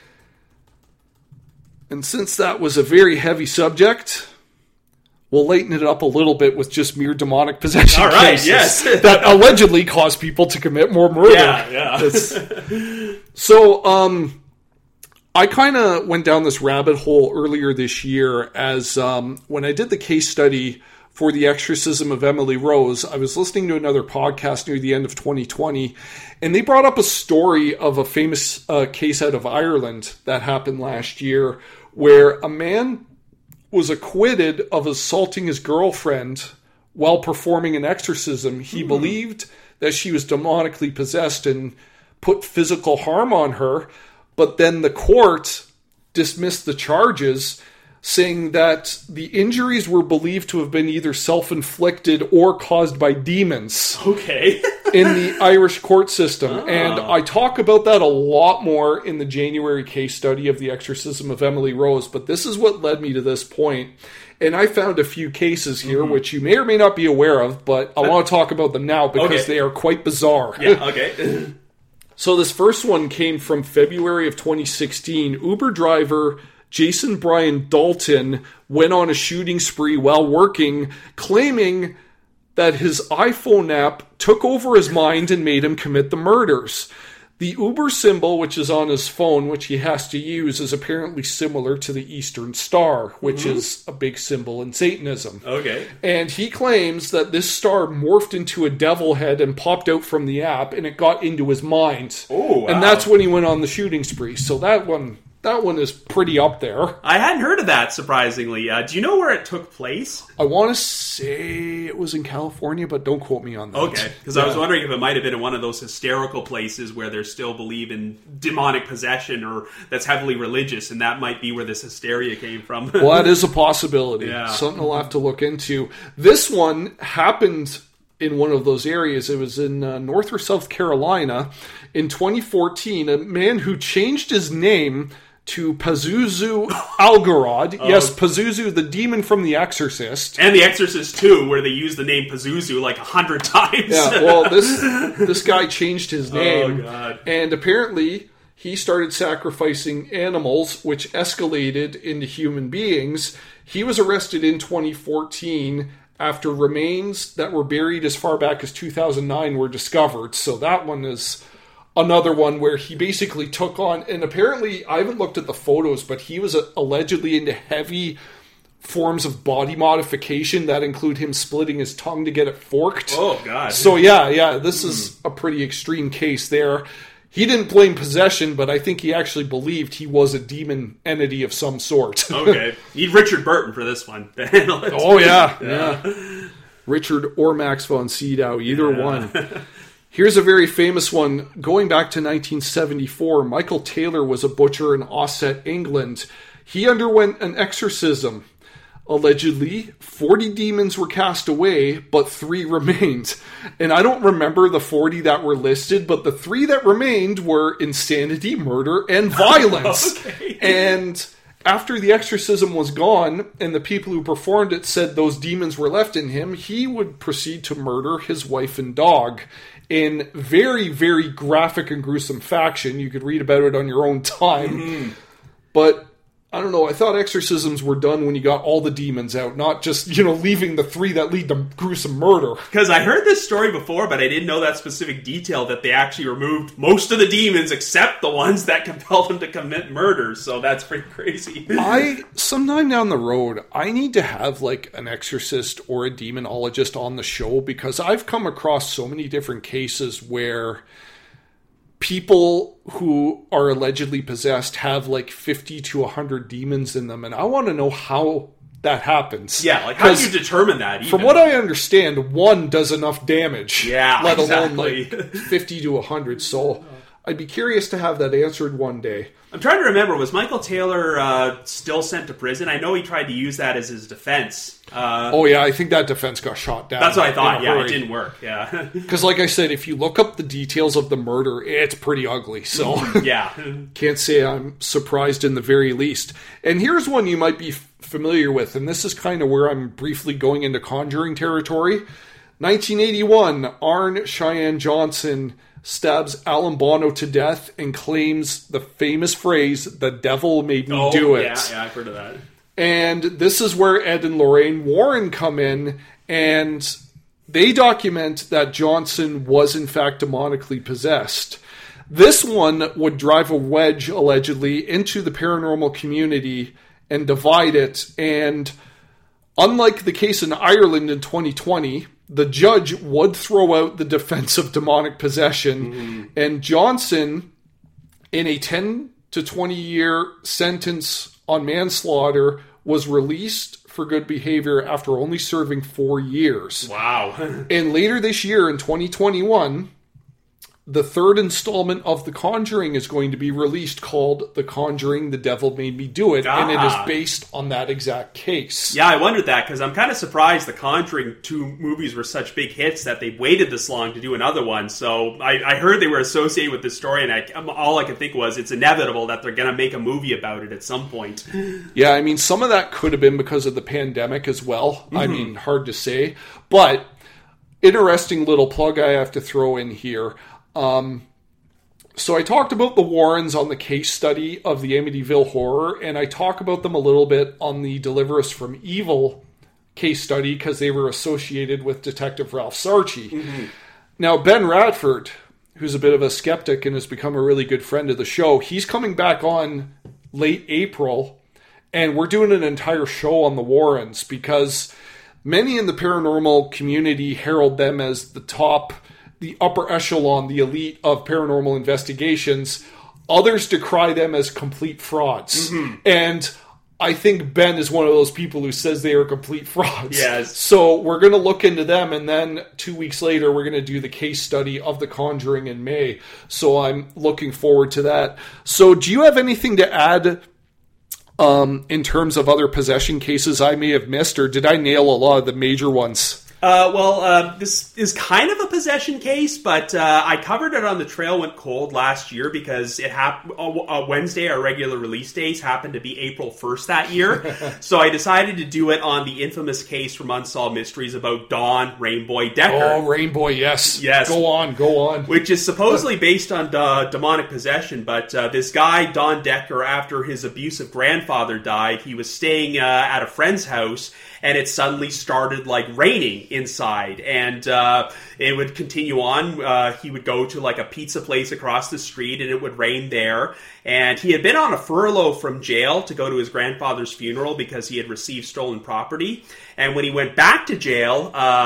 And since that was a very heavy subject, we'll lighten it up a little bit with just mere demonic possession cases that allegedly cause people to commit more murder. So, I kind of went down this rabbit hole earlier this year as when I did the case study for The Exorcism of Emily Rose, I was listening to another podcast near the end of 2020, and they brought up a story of a famous case out of Ireland that happened last year where a man was acquitted of assaulting his girlfriend while performing an exorcism. He believed that she was demonically possessed and put physical harm on her, but then the court dismissed the charges, saying that the injuries were believed to have been either self-inflicted or caused by demons. Okay. In the Irish court system. And I talk about that a lot more in the January case study of The Exorcism of Emily Rose, but this is what led me to this point. And I found a few cases here, which you may or may not be aware of, but I want to talk about them now because they are quite bizarre. Yeah, okay. So this first one came from February of 2016. Uber driver Jason Brian Dalton went on a shooting spree while working, claiming that his iPhone app took over his mind and made him commit the murders. The Uber symbol, which is on his phone, which he has to use, is apparently similar to the Eastern Star, which is a big symbol in Satanism. Okay. And he claims that this star morphed into a devil head and popped out from the app, and it got into his mind. Oh, wow. And that's when he went on the shooting spree. So that one is pretty up there. I hadn't heard of that, surprisingly. Do you know where it took place? I want to say it was in California, but don't quote me on that. Okay, because I was wondering if it might have been in one of those hysterical places where they still believe in demonic possession or that's heavily religious, and that might be where this hysteria came from. Well, that is a possibility. Yeah. Something we'll have to look into. This one happened in one of those areas. It was in North or South Carolina in 2014. A man who changed his name to Pazuzu Algarad. Yes, Pazuzu, the demon from The Exorcist. And The Exorcist 2, where they use the name Pazuzu like 100 times. Yeah, well, this guy changed his name. Oh, God. And apparently he started sacrificing animals, which escalated into human beings. He was arrested in 2014 after remains that were buried as far back as 2009 were discovered. So that one is another one where he basically took on, and apparently, I haven't looked at the photos, but he was allegedly into heavy forms of body modification that include him splitting his tongue to get it forked. Oh, God. So yeah, this is a pretty extreme case there. He didn't blame possession, but I think he actually believed he was a demon entity of some sort. Okay. Need Richard Burton for this one to handle it. Oh, yeah. Richard or Max von Sydow, either one. Here's a very famous one. Going back to 1974, Michael Taylor was a butcher in Ossett, England. He underwent an exorcism. Allegedly, 40 demons were cast away, but 3 remained. And I don't remember the 40 that were listed, but the 3 that remained were insanity, murder, and violence. Okay. And after the exorcism was gone, and the people who performed it said those demons were left in him, he would proceed to murder his wife and dog in very, very graphic and gruesome fashion. You could read about it on your own time. But I don't know, I thought exorcisms were done when you got all the demons out, not just, leaving the 3 that lead to gruesome murder. Because I heard this story before, but I didn't know that specific detail, that they actually removed most of the demons except the ones that compelled them to commit murder. So that's pretty crazy. Sometime down the road, I need to have an exorcist or a demonologist on the show, because I've come across so many different cases where people who are allegedly possessed have 50 to 100 demons in them, and I want to know how that happens. Yeah, how do you determine that? From what I understand, 1 does enough damage. Yeah, let exactly. alone 50 to 100. So I'd be curious to have that answered one day. I'm trying to remember, was Michael Taylor still sent to prison? I know he tried to use that as his defense. I think that defense got shot down. That's what I thought. Yeah, it didn't work. Yeah, because like I said, if you look up the details of the murder, it's pretty ugly. So yeah, can't say I'm surprised in the very least. And here's one you might be familiar with, and this is kind of where I'm briefly going into Conjuring territory. 1981, Arne Cheyenne Johnson stabs Alan Bono to death and claims the famous phrase, "The devil made me do it." Yeah, I've heard of that. And this is where Ed and Lorraine Warren come in, and they document that Johnson was in fact demonically possessed. This one would drive a wedge, allegedly, into the paranormal community and divide it. And unlike the case in Ireland in 2020, the judge would throw out the defense of demonic possession. And Johnson, in a 10 to 20 year sentence on manslaughter, was released for good behavior after only serving 4 years. Wow. And later this year, in 2021, the third installment of The Conjuring is going to be released, called The Conjuring, The Devil Made Me Do It, and it is based on that exact case. Yeah, I wondered that, because I'm kind of surprised The Conjuring 2 movies were such big hits that they waited this long to do another one. So I heard they were associated with this story, and all I could think was it's inevitable that they're going to make a movie about it at some point. Yeah, I mean, some of that could have been because of the pandemic as well. I mean, hard to say. But interesting little plug I have to throw in here. So I talked about the Warrens on the case study of the Amityville Horror, and I talk about them a little bit on the Deliver Us from Evil case study because they were associated with Detective Ralph Sarchi. Now, Ben Radford, who's a bit of a skeptic and has become a really good friend of the show, he's coming back on late April, and we're doing an entire show on the Warrens because many in the paranormal community herald them as the upper echelon, the elite of paranormal investigations. Others decry them as complete frauds. And I think Ben is one of those people who says they are complete frauds. Yes. So we're going to look into them, and then 2 weeks later, we're going to do the case study of The Conjuring in May. So I'm looking forward to that. So do you have anything to add in terms of other possession cases I may have missed, or did I nail a lot of the major ones? This is kind of a possession case, but I covered it on The Trail Went Cold last year because it happened Wednesday. Our regular release days happened to be April 1st that year, so I decided to do it on the infamous case from Unsolved Mysteries about Don Rainboy Decker. Oh, Rainboy, yes. Go on. Which is supposedly based on demonic possession, but this guy, Don Decker, after his abusive grandfather died, he was staying at a friend's house, and it suddenly started raining inside, and it would continue on. He would go to a pizza place across the street, and it would rain there. And he had been on a furlough from jail to go to his grandfather's funeral because he had received stolen property. And when he went back to jail,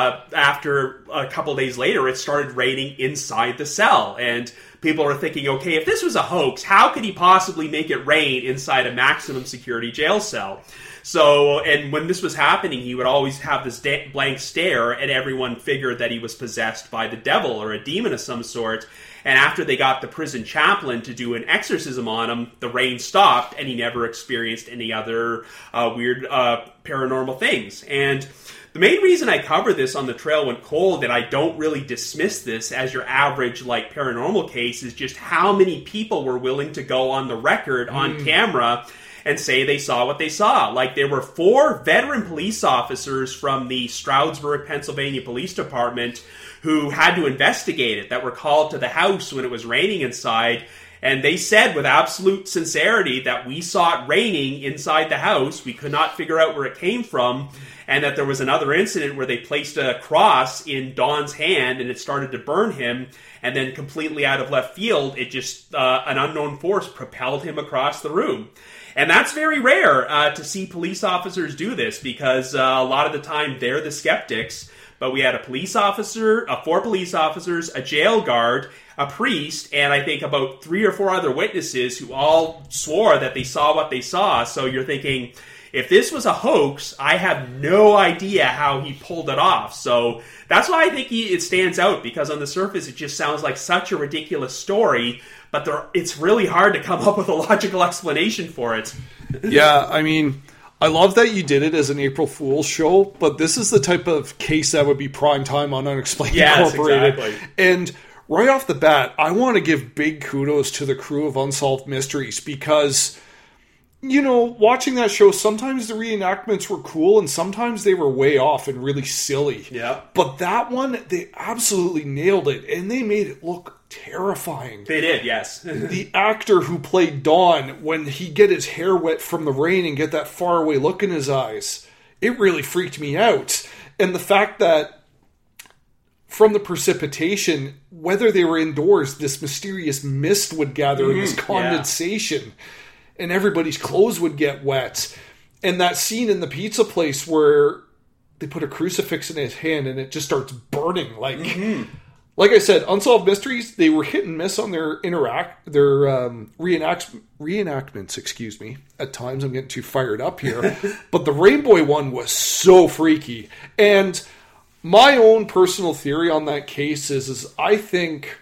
after a couple days later, it started raining inside the cell. And people are thinking, okay, if this was a hoax, how could he possibly make it rain inside a maximum security jail cell? So, and when this was happening, he would always have this blank stare, and everyone figured that he was possessed by the devil or a demon of some sort. And after they got the prison chaplain to do an exorcism on him, the rain stopped, and he never experienced any other weird paranormal things. And the main reason I cover this on The Trail Went Cold, and I don't really dismiss this as your average paranormal case, is just how many people were willing to go on the record on camera and say they saw what they saw. There were 4 veteran police officers from the Stroudsburg, Pennsylvania Police Department who had to investigate it, that were called to the house when it was raining inside, and they said with absolute sincerity that we saw it raining inside the house, we could not figure out where it came from, and that there was another incident where they placed a cross in Don's hand and it started to burn him, and then completely out of left field, it just, an unknown force propelled him across the room. And that's very rare to see police officers do this, because a lot of the time they're the skeptics. But we had a police officer, 4 police officers, a jail guard, a priest, and I think about 3 or 4 other witnesses who all swore that they saw what they saw. So you're thinking, if this was a hoax, I have no idea how he pulled it off. So that's why I think it stands out, because on the surface it just sounds like such a ridiculous story, but it's really hard to come up with a logical explanation for it. Yeah, I mean, I love that you did it as an April Fool's show, but this is the type of case that would be prime time on Unexplained Incorporated. Exactly. And right off the bat, I want to give big kudos to the crew of Unsolved Mysteries, because, watching that show, sometimes the reenactments were cool and sometimes they were way off and really silly. Yeah. But that one, they absolutely nailed it, and they made it look terrifying. They did, yes. The actor who played Don, when he get his hair wet from the rain and get that faraway look in his eyes, it really freaked me out. And the fact that from the precipitation, whether they were indoors, this mysterious mist would gather and this condensation, and everybody's clothes would get wet. And that scene in the pizza place where they put a crucifix in his hand and it just starts burning. Like I said, Unsolved Mysteries, they were hit and miss on their reenactments, excuse me. At times I'm getting too fired up here. But the Rainbow one was so freaky. And my own personal theory on that case is I think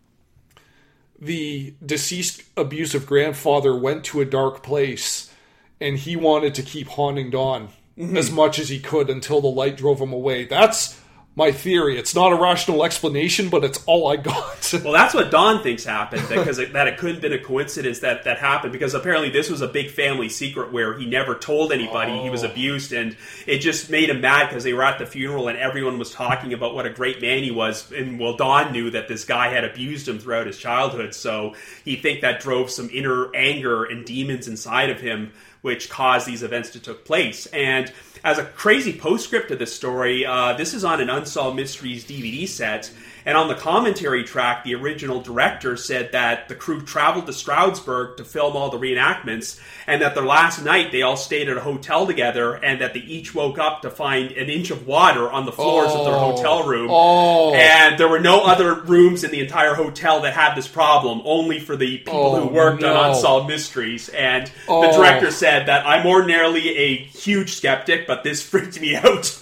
the deceased abusive grandfather went to a dark place and he wanted to keep haunting Dawn as much as he could until the light drove him away. That's my theory. It's not a rational explanation, but it's all I got. Well, that's what Dawn thinks happened, because that it couldn't have been a coincidence that happened, because apparently this was a big family secret where he never told anybody he was abused, and it just made him mad because they were at the funeral and everyone was talking about what a great man he was, and well, Dawn knew that this guy had abused him throughout his childhood, so he think that drove some inner anger and demons inside of him, which caused these events to take place. And as a crazy postscript to this story, this is on an Unsolved Mysteries DVD set, and on the commentary track, the original director said that the crew traveled to Stroudsburg to film all the reenactments, and that their last night they all stayed at a hotel together, and that they each woke up to find an inch of water on the floors of their hotel room. And there were no other rooms in the entire hotel that had this problem, only for the people who worked on Unsolved Mysteries. And the director said that I'm ordinarily a huge skeptic, but this freaked me out.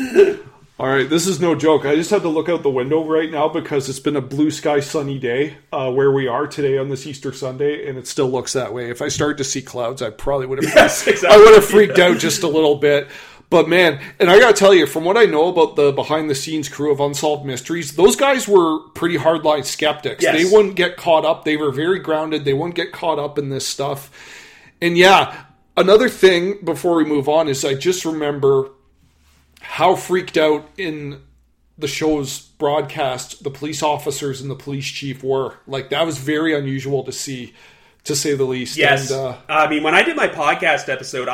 All right, this is no joke. I just had to look out the window right now because it's been a blue sky sunny day where we are today on this Easter Sunday, and it still looks that way. If I started to see clouds, I probably would have I would have freaked out just a little bit. But man, and I got to tell you, from what I know about the behind-the-scenes crew of Unsolved Mysteries, those guys were pretty hardline skeptics. Yes. They wouldn't get caught up. They were very grounded. They wouldn't get caught up in this stuff. And yeah, another thing before we move on is I just remember how freaked out in the show's broadcast the police officers and the police chief were. Like, that was very unusual to see, to say the least. Yes. And, I mean, when I did my podcast episode,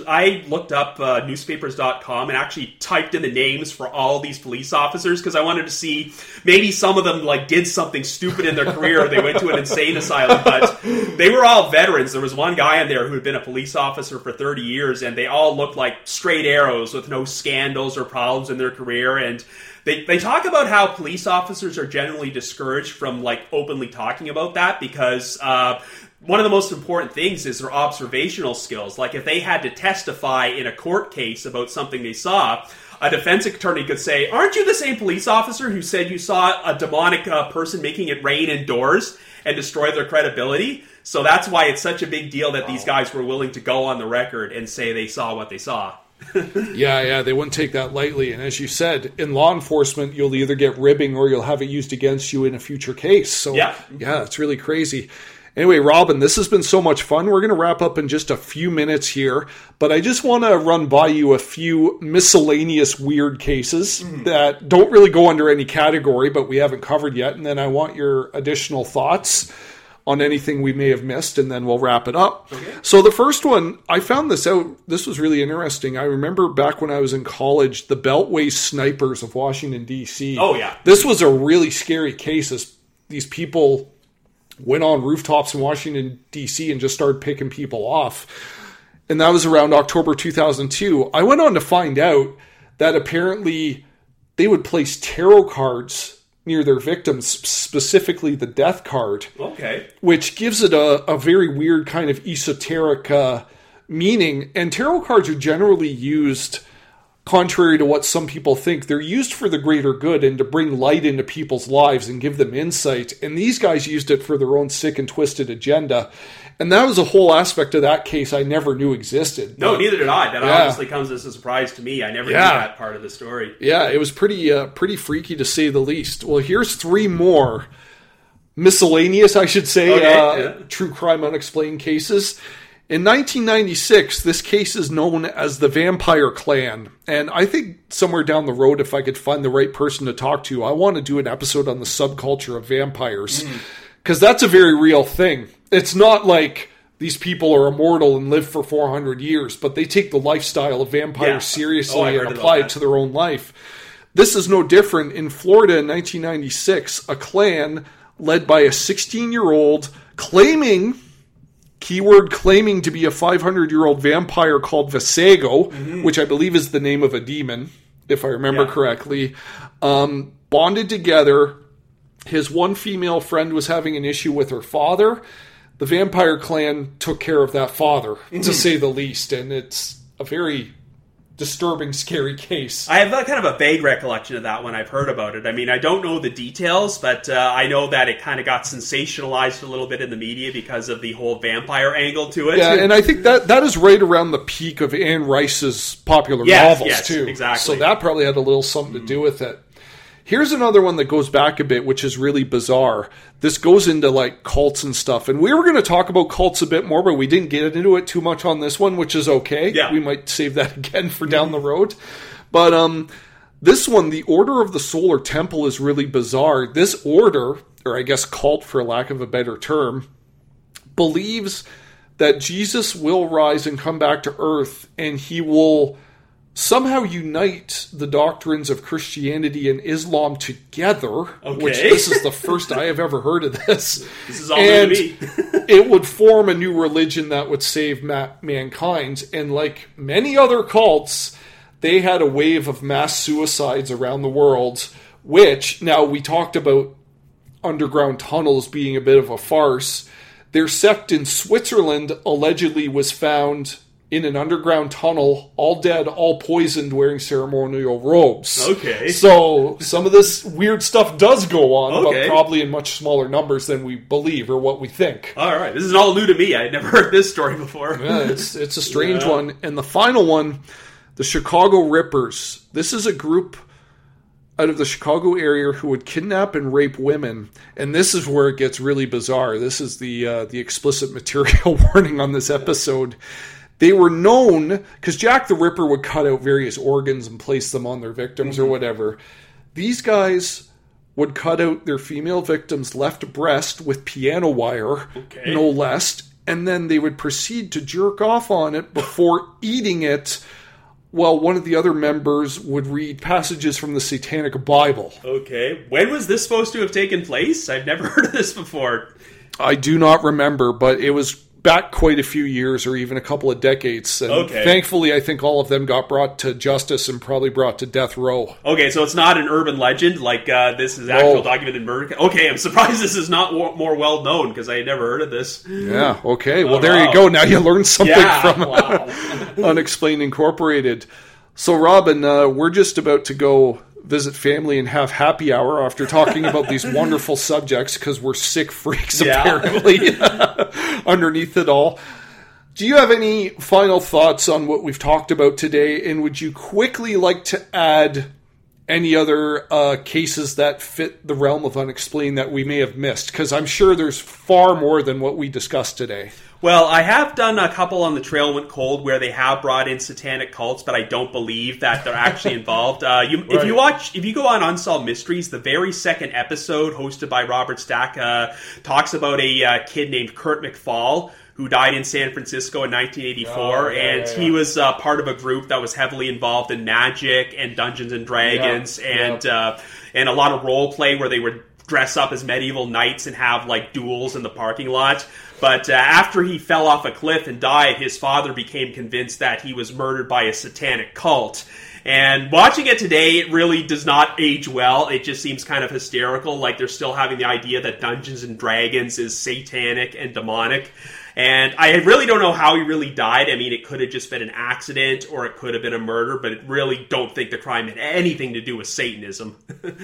I looked up newspapers.com and actually typed in the names for all these police officers because I wanted to see maybe some of them like did something stupid in their career or they went to an insane asylum, but they were all veterans. There was one guy in there who had been a police officer for 30 years and they all looked like straight arrows with no scandals or problems in their career. And they talk about how police officers are generally discouraged from like openly talking about that because one of the most important things is their observational skills. Like if they had to testify in a court case about something they saw, a defense attorney could say, aren't you the same police officer who said you saw a demonic person making it rain indoors and destroy their credibility? So that's why it's such a big deal that these guys were willing to go on the record and say they saw what they saw. Yeah, they wouldn't take that lightly. And as you said, in law enforcement, you'll either get ribbing or you'll have it used against you in a future case. So yeah, it's really crazy. Anyway, Robin, this has been so much fun. We're going to wrap up in just a few minutes here, but I just want to run by you a few miscellaneous weird cases that don't really go under any category, but we haven't covered yet. And then I want your additional thoughts on anything we may have missed, and then we'll wrap it up. Okay. So the first one, I found this out. This was really interesting. I remember back when I was in college, the Beltway Snipers of Washington, D.C. Oh, yeah. This was a really scary case. These people went on rooftops in Washington, D.C. and just started picking people off. And that was around October 2002. I went on to find out that apparently they would place tarot cards near their victims, specifically the death card. Okay. Which gives it a very weird kind of esoteric meaning. And tarot cards are generally used, contrary to what some people think, they're used for the greater good and to bring light into people's lives and give them insight. And these guys used it for their own sick and twisted agenda. And that was a whole aspect of that case I never knew existed. No, neither did I. That obviously comes as a surprise to me. I never knew that part of the story. Yeah, it was pretty freaky to say the least. Well, here's three more miscellaneous, I should say, true crime unexplained cases. In 1996, this case is known as the Vampire Clan. And I think somewhere down the road, if I could find the right person to talk to, I want to do an episode on the subculture of vampires. Because that's a very real thing. It's not like these people are immortal and live for 400 years, but they take the lifestyle of vampires seriously and apply it to their own life. this is no different. In Florida in 1996, a clan led by a 16-year-old claiming to be a 500-year-old vampire called Visago, which I believe is the name of a demon, if I remember correctly, bonded together. His one female friend was having an issue with her father. The vampire clan took care of that father, to say the least, and it's a very disturbing, scary case. I have kind of a vague recollection of that when I've heard about it. I mean, I don't know the details, but I know that it kind of got sensationalized a little bit in the media because of the whole vampire angle to it. Yeah, and I think that is right around the peak of Anne Rice's popular novels, too. Exactly. So that probably had a little something to do with it. Here's another one that goes back a bit, which is really bizarre. This goes into like cults and stuff. And we were going to talk about cults a bit more, but we didn't get into it too much on this one, which is okay. Yeah. We might save that again for down the road. But this one, the Order of the Solar Temple, is really bizarre. This order, or I guess cult for lack of a better term, believes that Jesus will rise and come back to Earth, and he will somehow unite the doctrines of Christianity and Islam together, which this is the first I have ever heard of this. This is all new to me. It would form a new religion that would save mankind. And like many other cults, they had a wave of mass suicides around the world, which, now we talked about underground tunnels being a bit of a farce. Their sect in Switzerland allegedly was found in an underground tunnel, all dead, all poisoned, wearing ceremonial robes. Okay. So some of this weird stuff does go on, but probably in much smaller numbers than we believe or what we think. All right. This is all new to me. I had never heard this story before. Yeah, it's a strange one. And the final one, the Chicago Rippers. This is a group out of the Chicago area who would kidnap and rape women. And this is where it gets really bizarre. This is the explicit material warning on this episode. They were known, because Jack the Ripper would cut out various organs and place them on their victims or whatever. These guys would cut out their female victims' left breast with piano wire, no less, and then they would proceed to jerk off on it before eating it, while one of the other members would read passages from the Satanic Bible. Okay. When was this supposed to have taken place? I've never heard of this before. I do not remember, but it was back quite a few years or even a couple of decades. And thankfully, I think all of them got brought to justice and probably brought to death row. Okay, so it's not an urban legend, like this is actual documented murder. Okay, I'm surprised this is not more well known, because I had never heard of this. Yeah, okay. Well, there you go. Now you learned something from Unexplained Incorporated. So, Robin, we're just about to go visit family and have happy hour after talking about these wonderful subjects, because we're sick freaks apparently underneath it all. Do you have any final thoughts on what we've talked about today, and would you quickly like to add any other cases that fit the realm of unexplained that we may have missed? Because I'm sure there's far more than what we discussed today. Well, I have done a couple on The Trail Went Cold where they have brought in satanic cults, but I don't believe that they're actually involved. If you go on Unsolved Mysteries, the very second episode, hosted by Robert Stack, talks about a kid named Kurt McFall who died in San Francisco in 1984, he was part of a group that was heavily involved in magic and Dungeons and Dragons and a lot of role play where they would dress up as medieval knights and have like duels in the parking lot. But after he fell off a cliff and died, his father became convinced that he was murdered by a satanic cult. And watching it today, it really does not age well. It just seems kind of hysterical, like they're still having the idea that Dungeons and Dragons is satanic and demonic. And I really don't know how he really died. I mean, it could have just been an accident or it could have been a murder, but I really don't think the crime had anything to do with Satanism.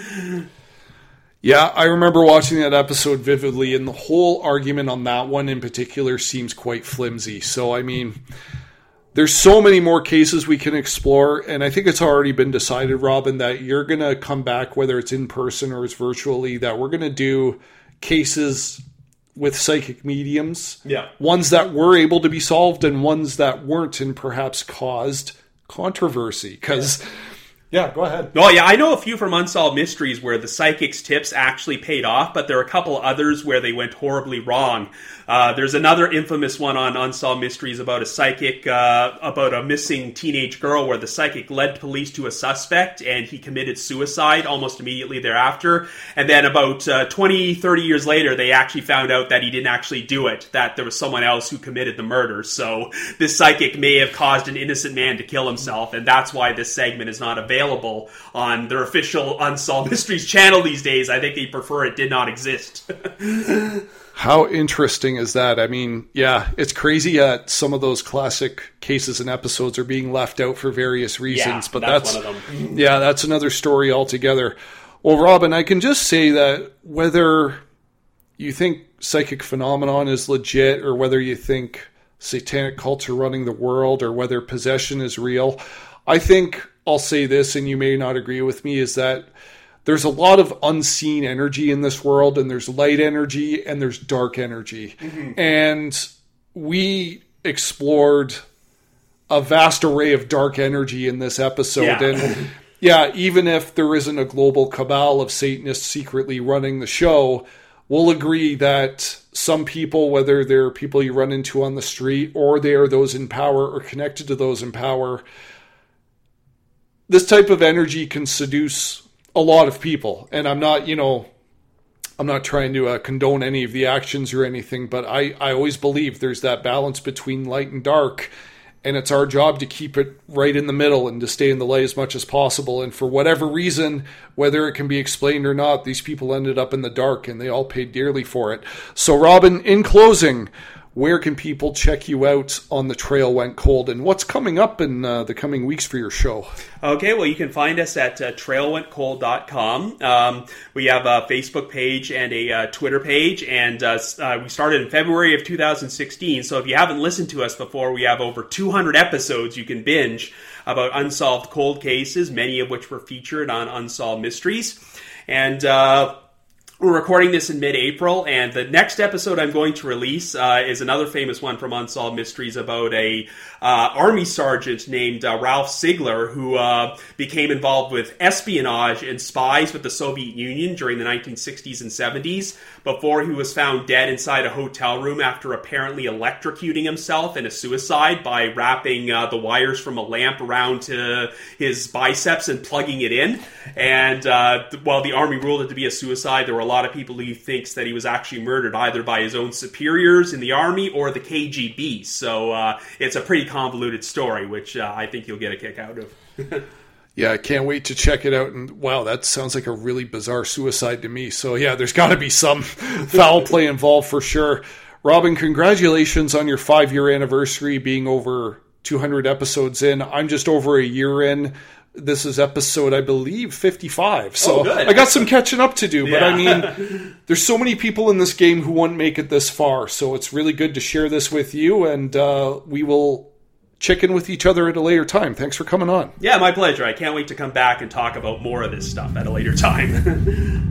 Yeah, I remember watching that episode vividly, and the whole argument on that one in particular seems quite flimsy. So, I mean, there's so many more cases we can explore, and I think it's already been decided, Robin, that you're going to come back, whether it's in person or it's virtually, that we're going to do cases with psychic mediums. Yeah. Ones that were able to be solved and ones that weren't and perhaps caused controversy. Because Yeah, go ahead. Oh, yeah, I know a few from Unsolved Mysteries where the psychic's tips actually paid off, but there are a couple others where they went horribly wrong. There's another infamous one on Unsolved Mysteries about a psychic, about a missing teenage girl where the psychic led police to a suspect and he committed suicide almost immediately thereafter. And then about 20, 30 years later, they actually found out that he didn't actually do it, that there was someone else who committed the murder. So this psychic may have caused an innocent man to kill himself, and that's why this segment is not available on their official Unsolved Mysteries channel these days. I think they prefer it did not exist. How interesting is that? I mean, yeah, it's crazy that some of those classic cases and episodes are being left out for various reasons, but that's one of them. Yeah, that's another story altogether. Well, Robin, I can just say that whether you think psychic phenomenon is legit or whether you think satanic cults are running the world or whether possession is real, I think I'll say this, and you may not agree with me, is that there's a lot of unseen energy in this world, and there's light energy and there's dark energy. Mm-hmm. And we explored a vast array of dark energy in this episode. Yeah. And yeah, even if there isn't a global cabal of Satanists secretly running the show, we'll agree that some people, whether they're people you run into on the street or they are those in power or connected to those in power, this type of energy can seduce a lot of people. And I'm not, I'm not trying to condone any of the actions or anything, but I always believe there's that balance between light and dark, and it's our job to keep it right in the middle and to stay in the light as much as possible. And for whatever reason, whether it can be explained or not, these people ended up in the dark and they all paid dearly for it. So Robin, in closing, where can people check you out on The Trail Went Cold, and what's coming up in the coming weeks for your show? Okay, well, you can find us at trailwentcold.com. We have a Facebook page and a Twitter page, and we started in February of 2016, so if you haven't listened to us before, we have over 200 episodes you can binge about unsolved cold cases, many of which were featured on Unsolved Mysteries. And we're recording this in mid-April, and the next episode I'm going to release is another famous one from Unsolved Mysteries about a Army sergeant named Ralph Sigler, who became involved with espionage and spies with the Soviet Union during the 1960s and 70s before he was found dead inside a hotel room after apparently electrocuting himself in a suicide by wrapping the wires from a lamp around to his biceps and plugging it in. And while the Army ruled it to be a suicide, there were a lot of people who thinks that he was actually murdered either by his own superiors in the Army or the KGB. So it's a pretty convoluted story, which I think you'll get a kick out of. Yeah, I can't wait to check it out. And wow, that sounds like a really bizarre suicide to me. So yeah, there's got to be some foul play involved for sure. Robin, congratulations on your 5-year anniversary, being over 200 episodes in. I'm just over a year in. This is episode, I believe, 55. So I got some catching up to do. But I mean, there's so many people in this game who won't make it this far. So it's really good to share this with you. And we will check in with each other at a later time. Thanks for coming on. Yeah, my pleasure. I can't wait to come back and talk about more of this stuff at a later time.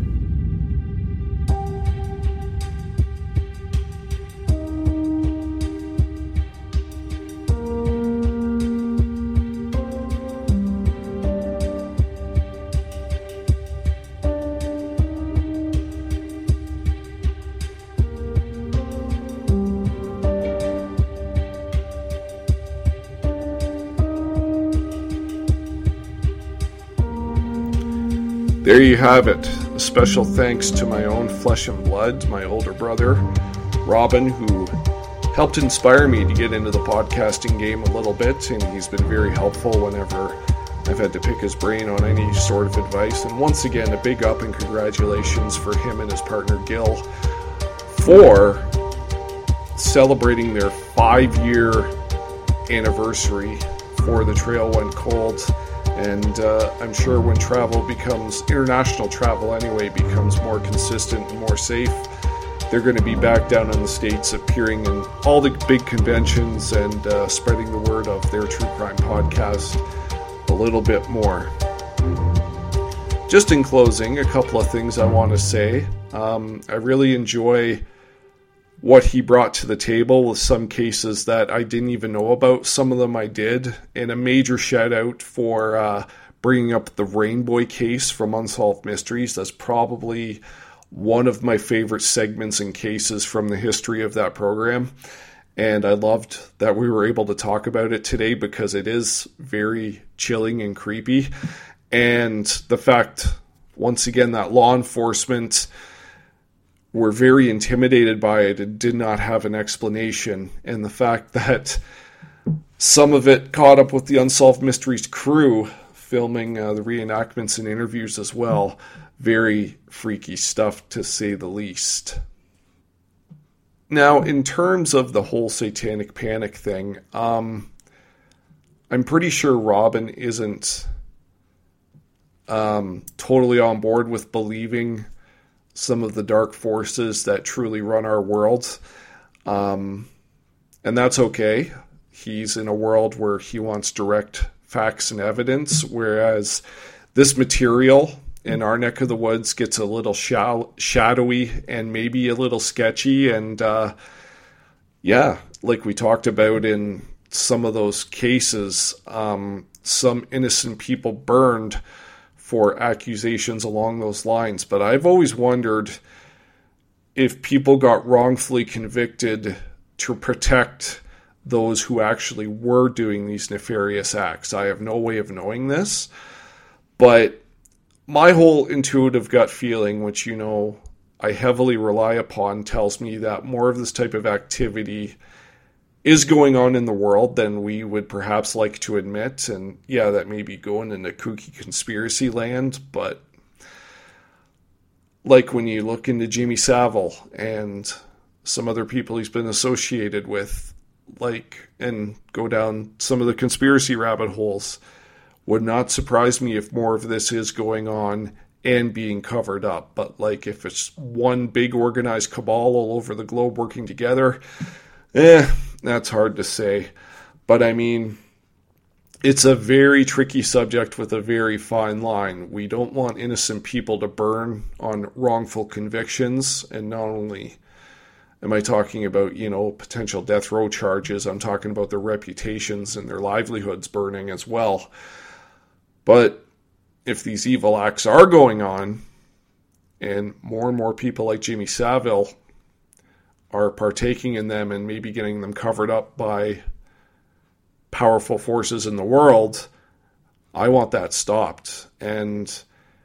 There you have it. A special thanks to my own flesh and blood, my older brother, Robin, who helped inspire me to get into the podcasting game a little bit, and he's been very helpful whenever I've had to pick his brain on any sort of advice. And once again, a big up and congratulations for him and his partner Gil for celebrating their 5-year anniversary for The Trail Went Cold. And I'm sure when travel becomes, international travel anyway, becomes more consistent and more safe, they're going to be back down in the States, appearing in all the big conventions and spreading the word of their true crime podcast a little bit more. Just in closing, a couple of things I want to say. I really enjoy what he brought to the table with some cases that I didn't even know about. Some of them I did. And a major shout out for bringing up the Rainbow case from Unsolved Mysteries. That's probably one of my favorite segments and cases from the history of that program. And I loved that we were able to talk about it today because it is very chilling and creepy. And the fact, once again, that law enforcement were very intimidated by it and did not have an explanation. And the fact that some of it caught up with the Unsolved Mysteries crew filming the reenactments and interviews as well. Very freaky stuff, to say the least. Now, in terms of the whole satanic panic thing, I'm pretty sure Robin isn't totally on board with believing some of the dark forces that truly run our world. And that's okay. He's in a world where he wants direct facts and evidence, whereas this material in our neck of the woods gets a little shadowy and maybe a little sketchy. And like we talked about in some of those cases, some innocent people burned for accusations along those lines. But I've always wondered if people got wrongfully convicted to protect those who actually were doing these nefarious acts. I have no way of knowing this, but my whole intuitive gut feeling, which I heavily rely upon, tells me that more of this type of activity is going on in the world than we would perhaps like to admit. And yeah, that may be going into kooky conspiracy land, but like when you look into Jimmy Savile and some other people he's been associated with, and go down some of the conspiracy rabbit holes, would not surprise me if more of this is going on and being covered up. But if it's one big organized cabal all over the globe working together, that's hard to say. But I mean, it's a very tricky subject with a very fine line. We don't want innocent people to burn on wrongful convictions. And not only am I talking about, potential death row charges, I'm talking about their reputations and their livelihoods burning as well. But if these evil acts are going on, and more people like Jimmy Savile are partaking in them and maybe getting them covered up by powerful forces in the world, I want that stopped. And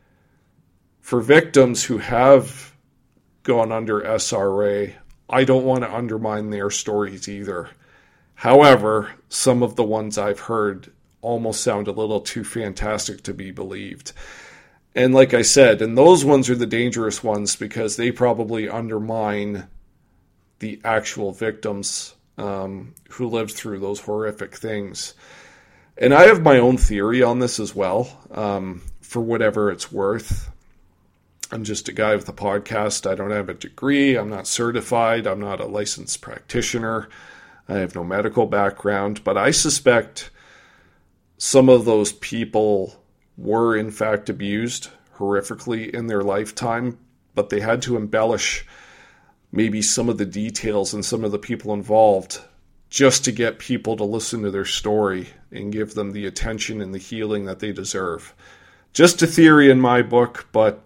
for victims who have gone under SRA, I don't want to undermine their stories either. However, some of the ones I've heard almost sound a little too fantastic to be believed. And like I said, and those ones are the dangerous ones because they probably undermine the actual victims who lived through those horrific things. And I have my own theory on this as well, for whatever it's worth. I'm just a guy with a podcast. I don't have a degree. I'm not certified. I'm not a licensed practitioner. I have no medical background. But I suspect some of those people were in fact abused horrifically in their lifetime, but they had to embellish maybe some of the details and some of the people involved just to get people to listen to their story and give them the attention and the healing that they deserve. Just a theory in my book, but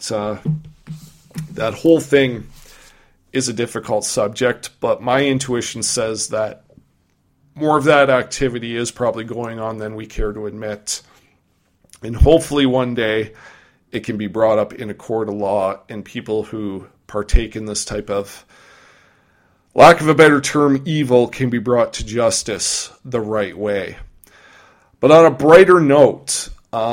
that whole thing is a difficult subject. But my intuition says that more of that activity is probably going on than we care to admit. And hopefully one day it can be brought up in a court of law and people who partake in this type of, lack of a better term, evil can be brought to justice the right way. But on a brighter note,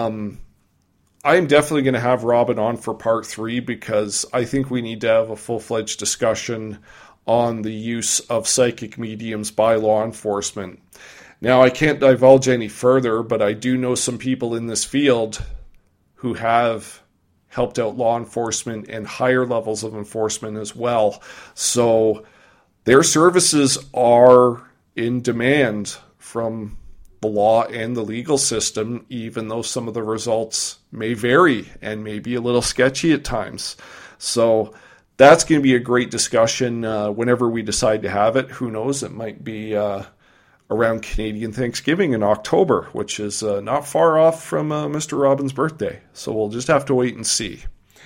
I am definitely going to have Robin on for part 3 because I think we need to have a full-fledged discussion on the use of psychic mediums by law enforcement. Now, I can't divulge any further, but I do know some people in this field who have helped out law enforcement and higher levels of enforcement as well. So their services are in demand from the law and the legal system, even though some of the results may vary and may be a little sketchy at times. So that's going to be a great discussion whenever we decide to have it. Who knows? It might be around Canadian Thanksgiving in October, which is not far off from Mr. Robin's birthday. So we'll just have to wait and see.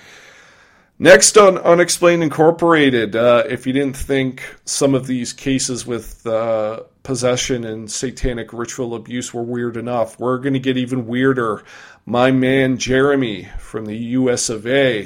Next on Unexplained Incorporated, if you didn't think some of these cases with possession and satanic ritual abuse were weird enough, we're going to get even weirder. My man Jeremy from the US of A,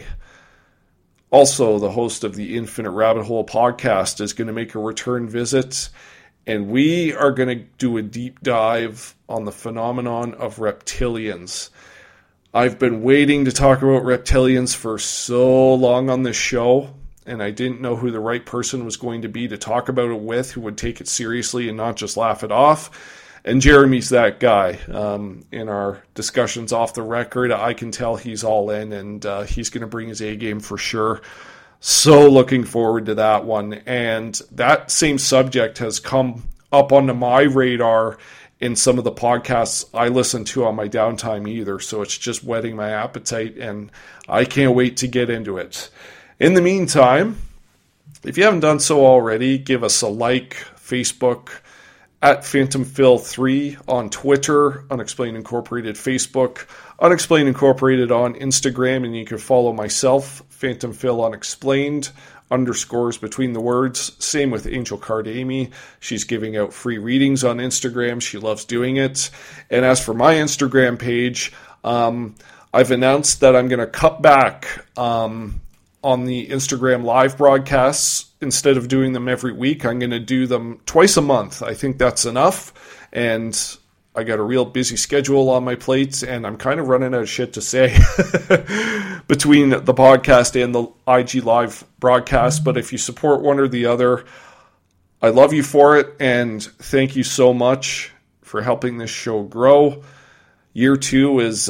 also the host of the Infinite Rabbit Hole podcast, is going to make a return visit, and we are going to do a deep dive on the phenomenon of reptilians. I've been waiting to talk about reptilians for so long on this show, and I didn't know who the right person was going to be to talk about it with, who would take it seriously and not just laugh it off. And Jeremy's that guy. In our discussions off the record, I can tell he's all in, and he's going to bring his A game for sure. So looking forward to that one. And that same subject has come up onto my radar in some of the podcasts I listen to on my downtime either. So it's just whetting my appetite, and I can't wait to get into it. In the meantime, if you haven't done so already, give us a like, Facebook, at PhantomPhil3 on Twitter, Unexplained Incorporated Facebook, Unexplained Incorporated on Instagram, and you can follow myself, PhantomPhil Unexplained, underscores between the words. Same with Angel Card Amy. She's giving out free readings on Instagram. She loves doing it. And as for my Instagram page, I've announced that I'm going to cut back on the Instagram live broadcasts. Instead of doing them every week, I'm going to do them twice a month. I think that's enough. And I got a real busy schedule on my plate, and I'm kind of running out of shit to say between the podcast and the IG live broadcast. But if you support one or the other, I love you for it, and thank you so much for helping this show grow. Year 2 is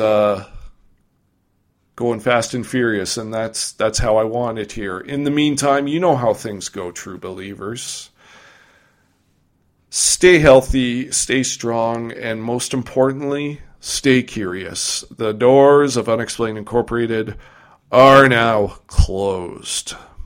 going fast and furious, and that's how I want it here. In the meantime, you know how things go, true believers. Stay healthy, stay strong, and most importantly, stay curious. The doors of Unexplained Incorporated are now closed.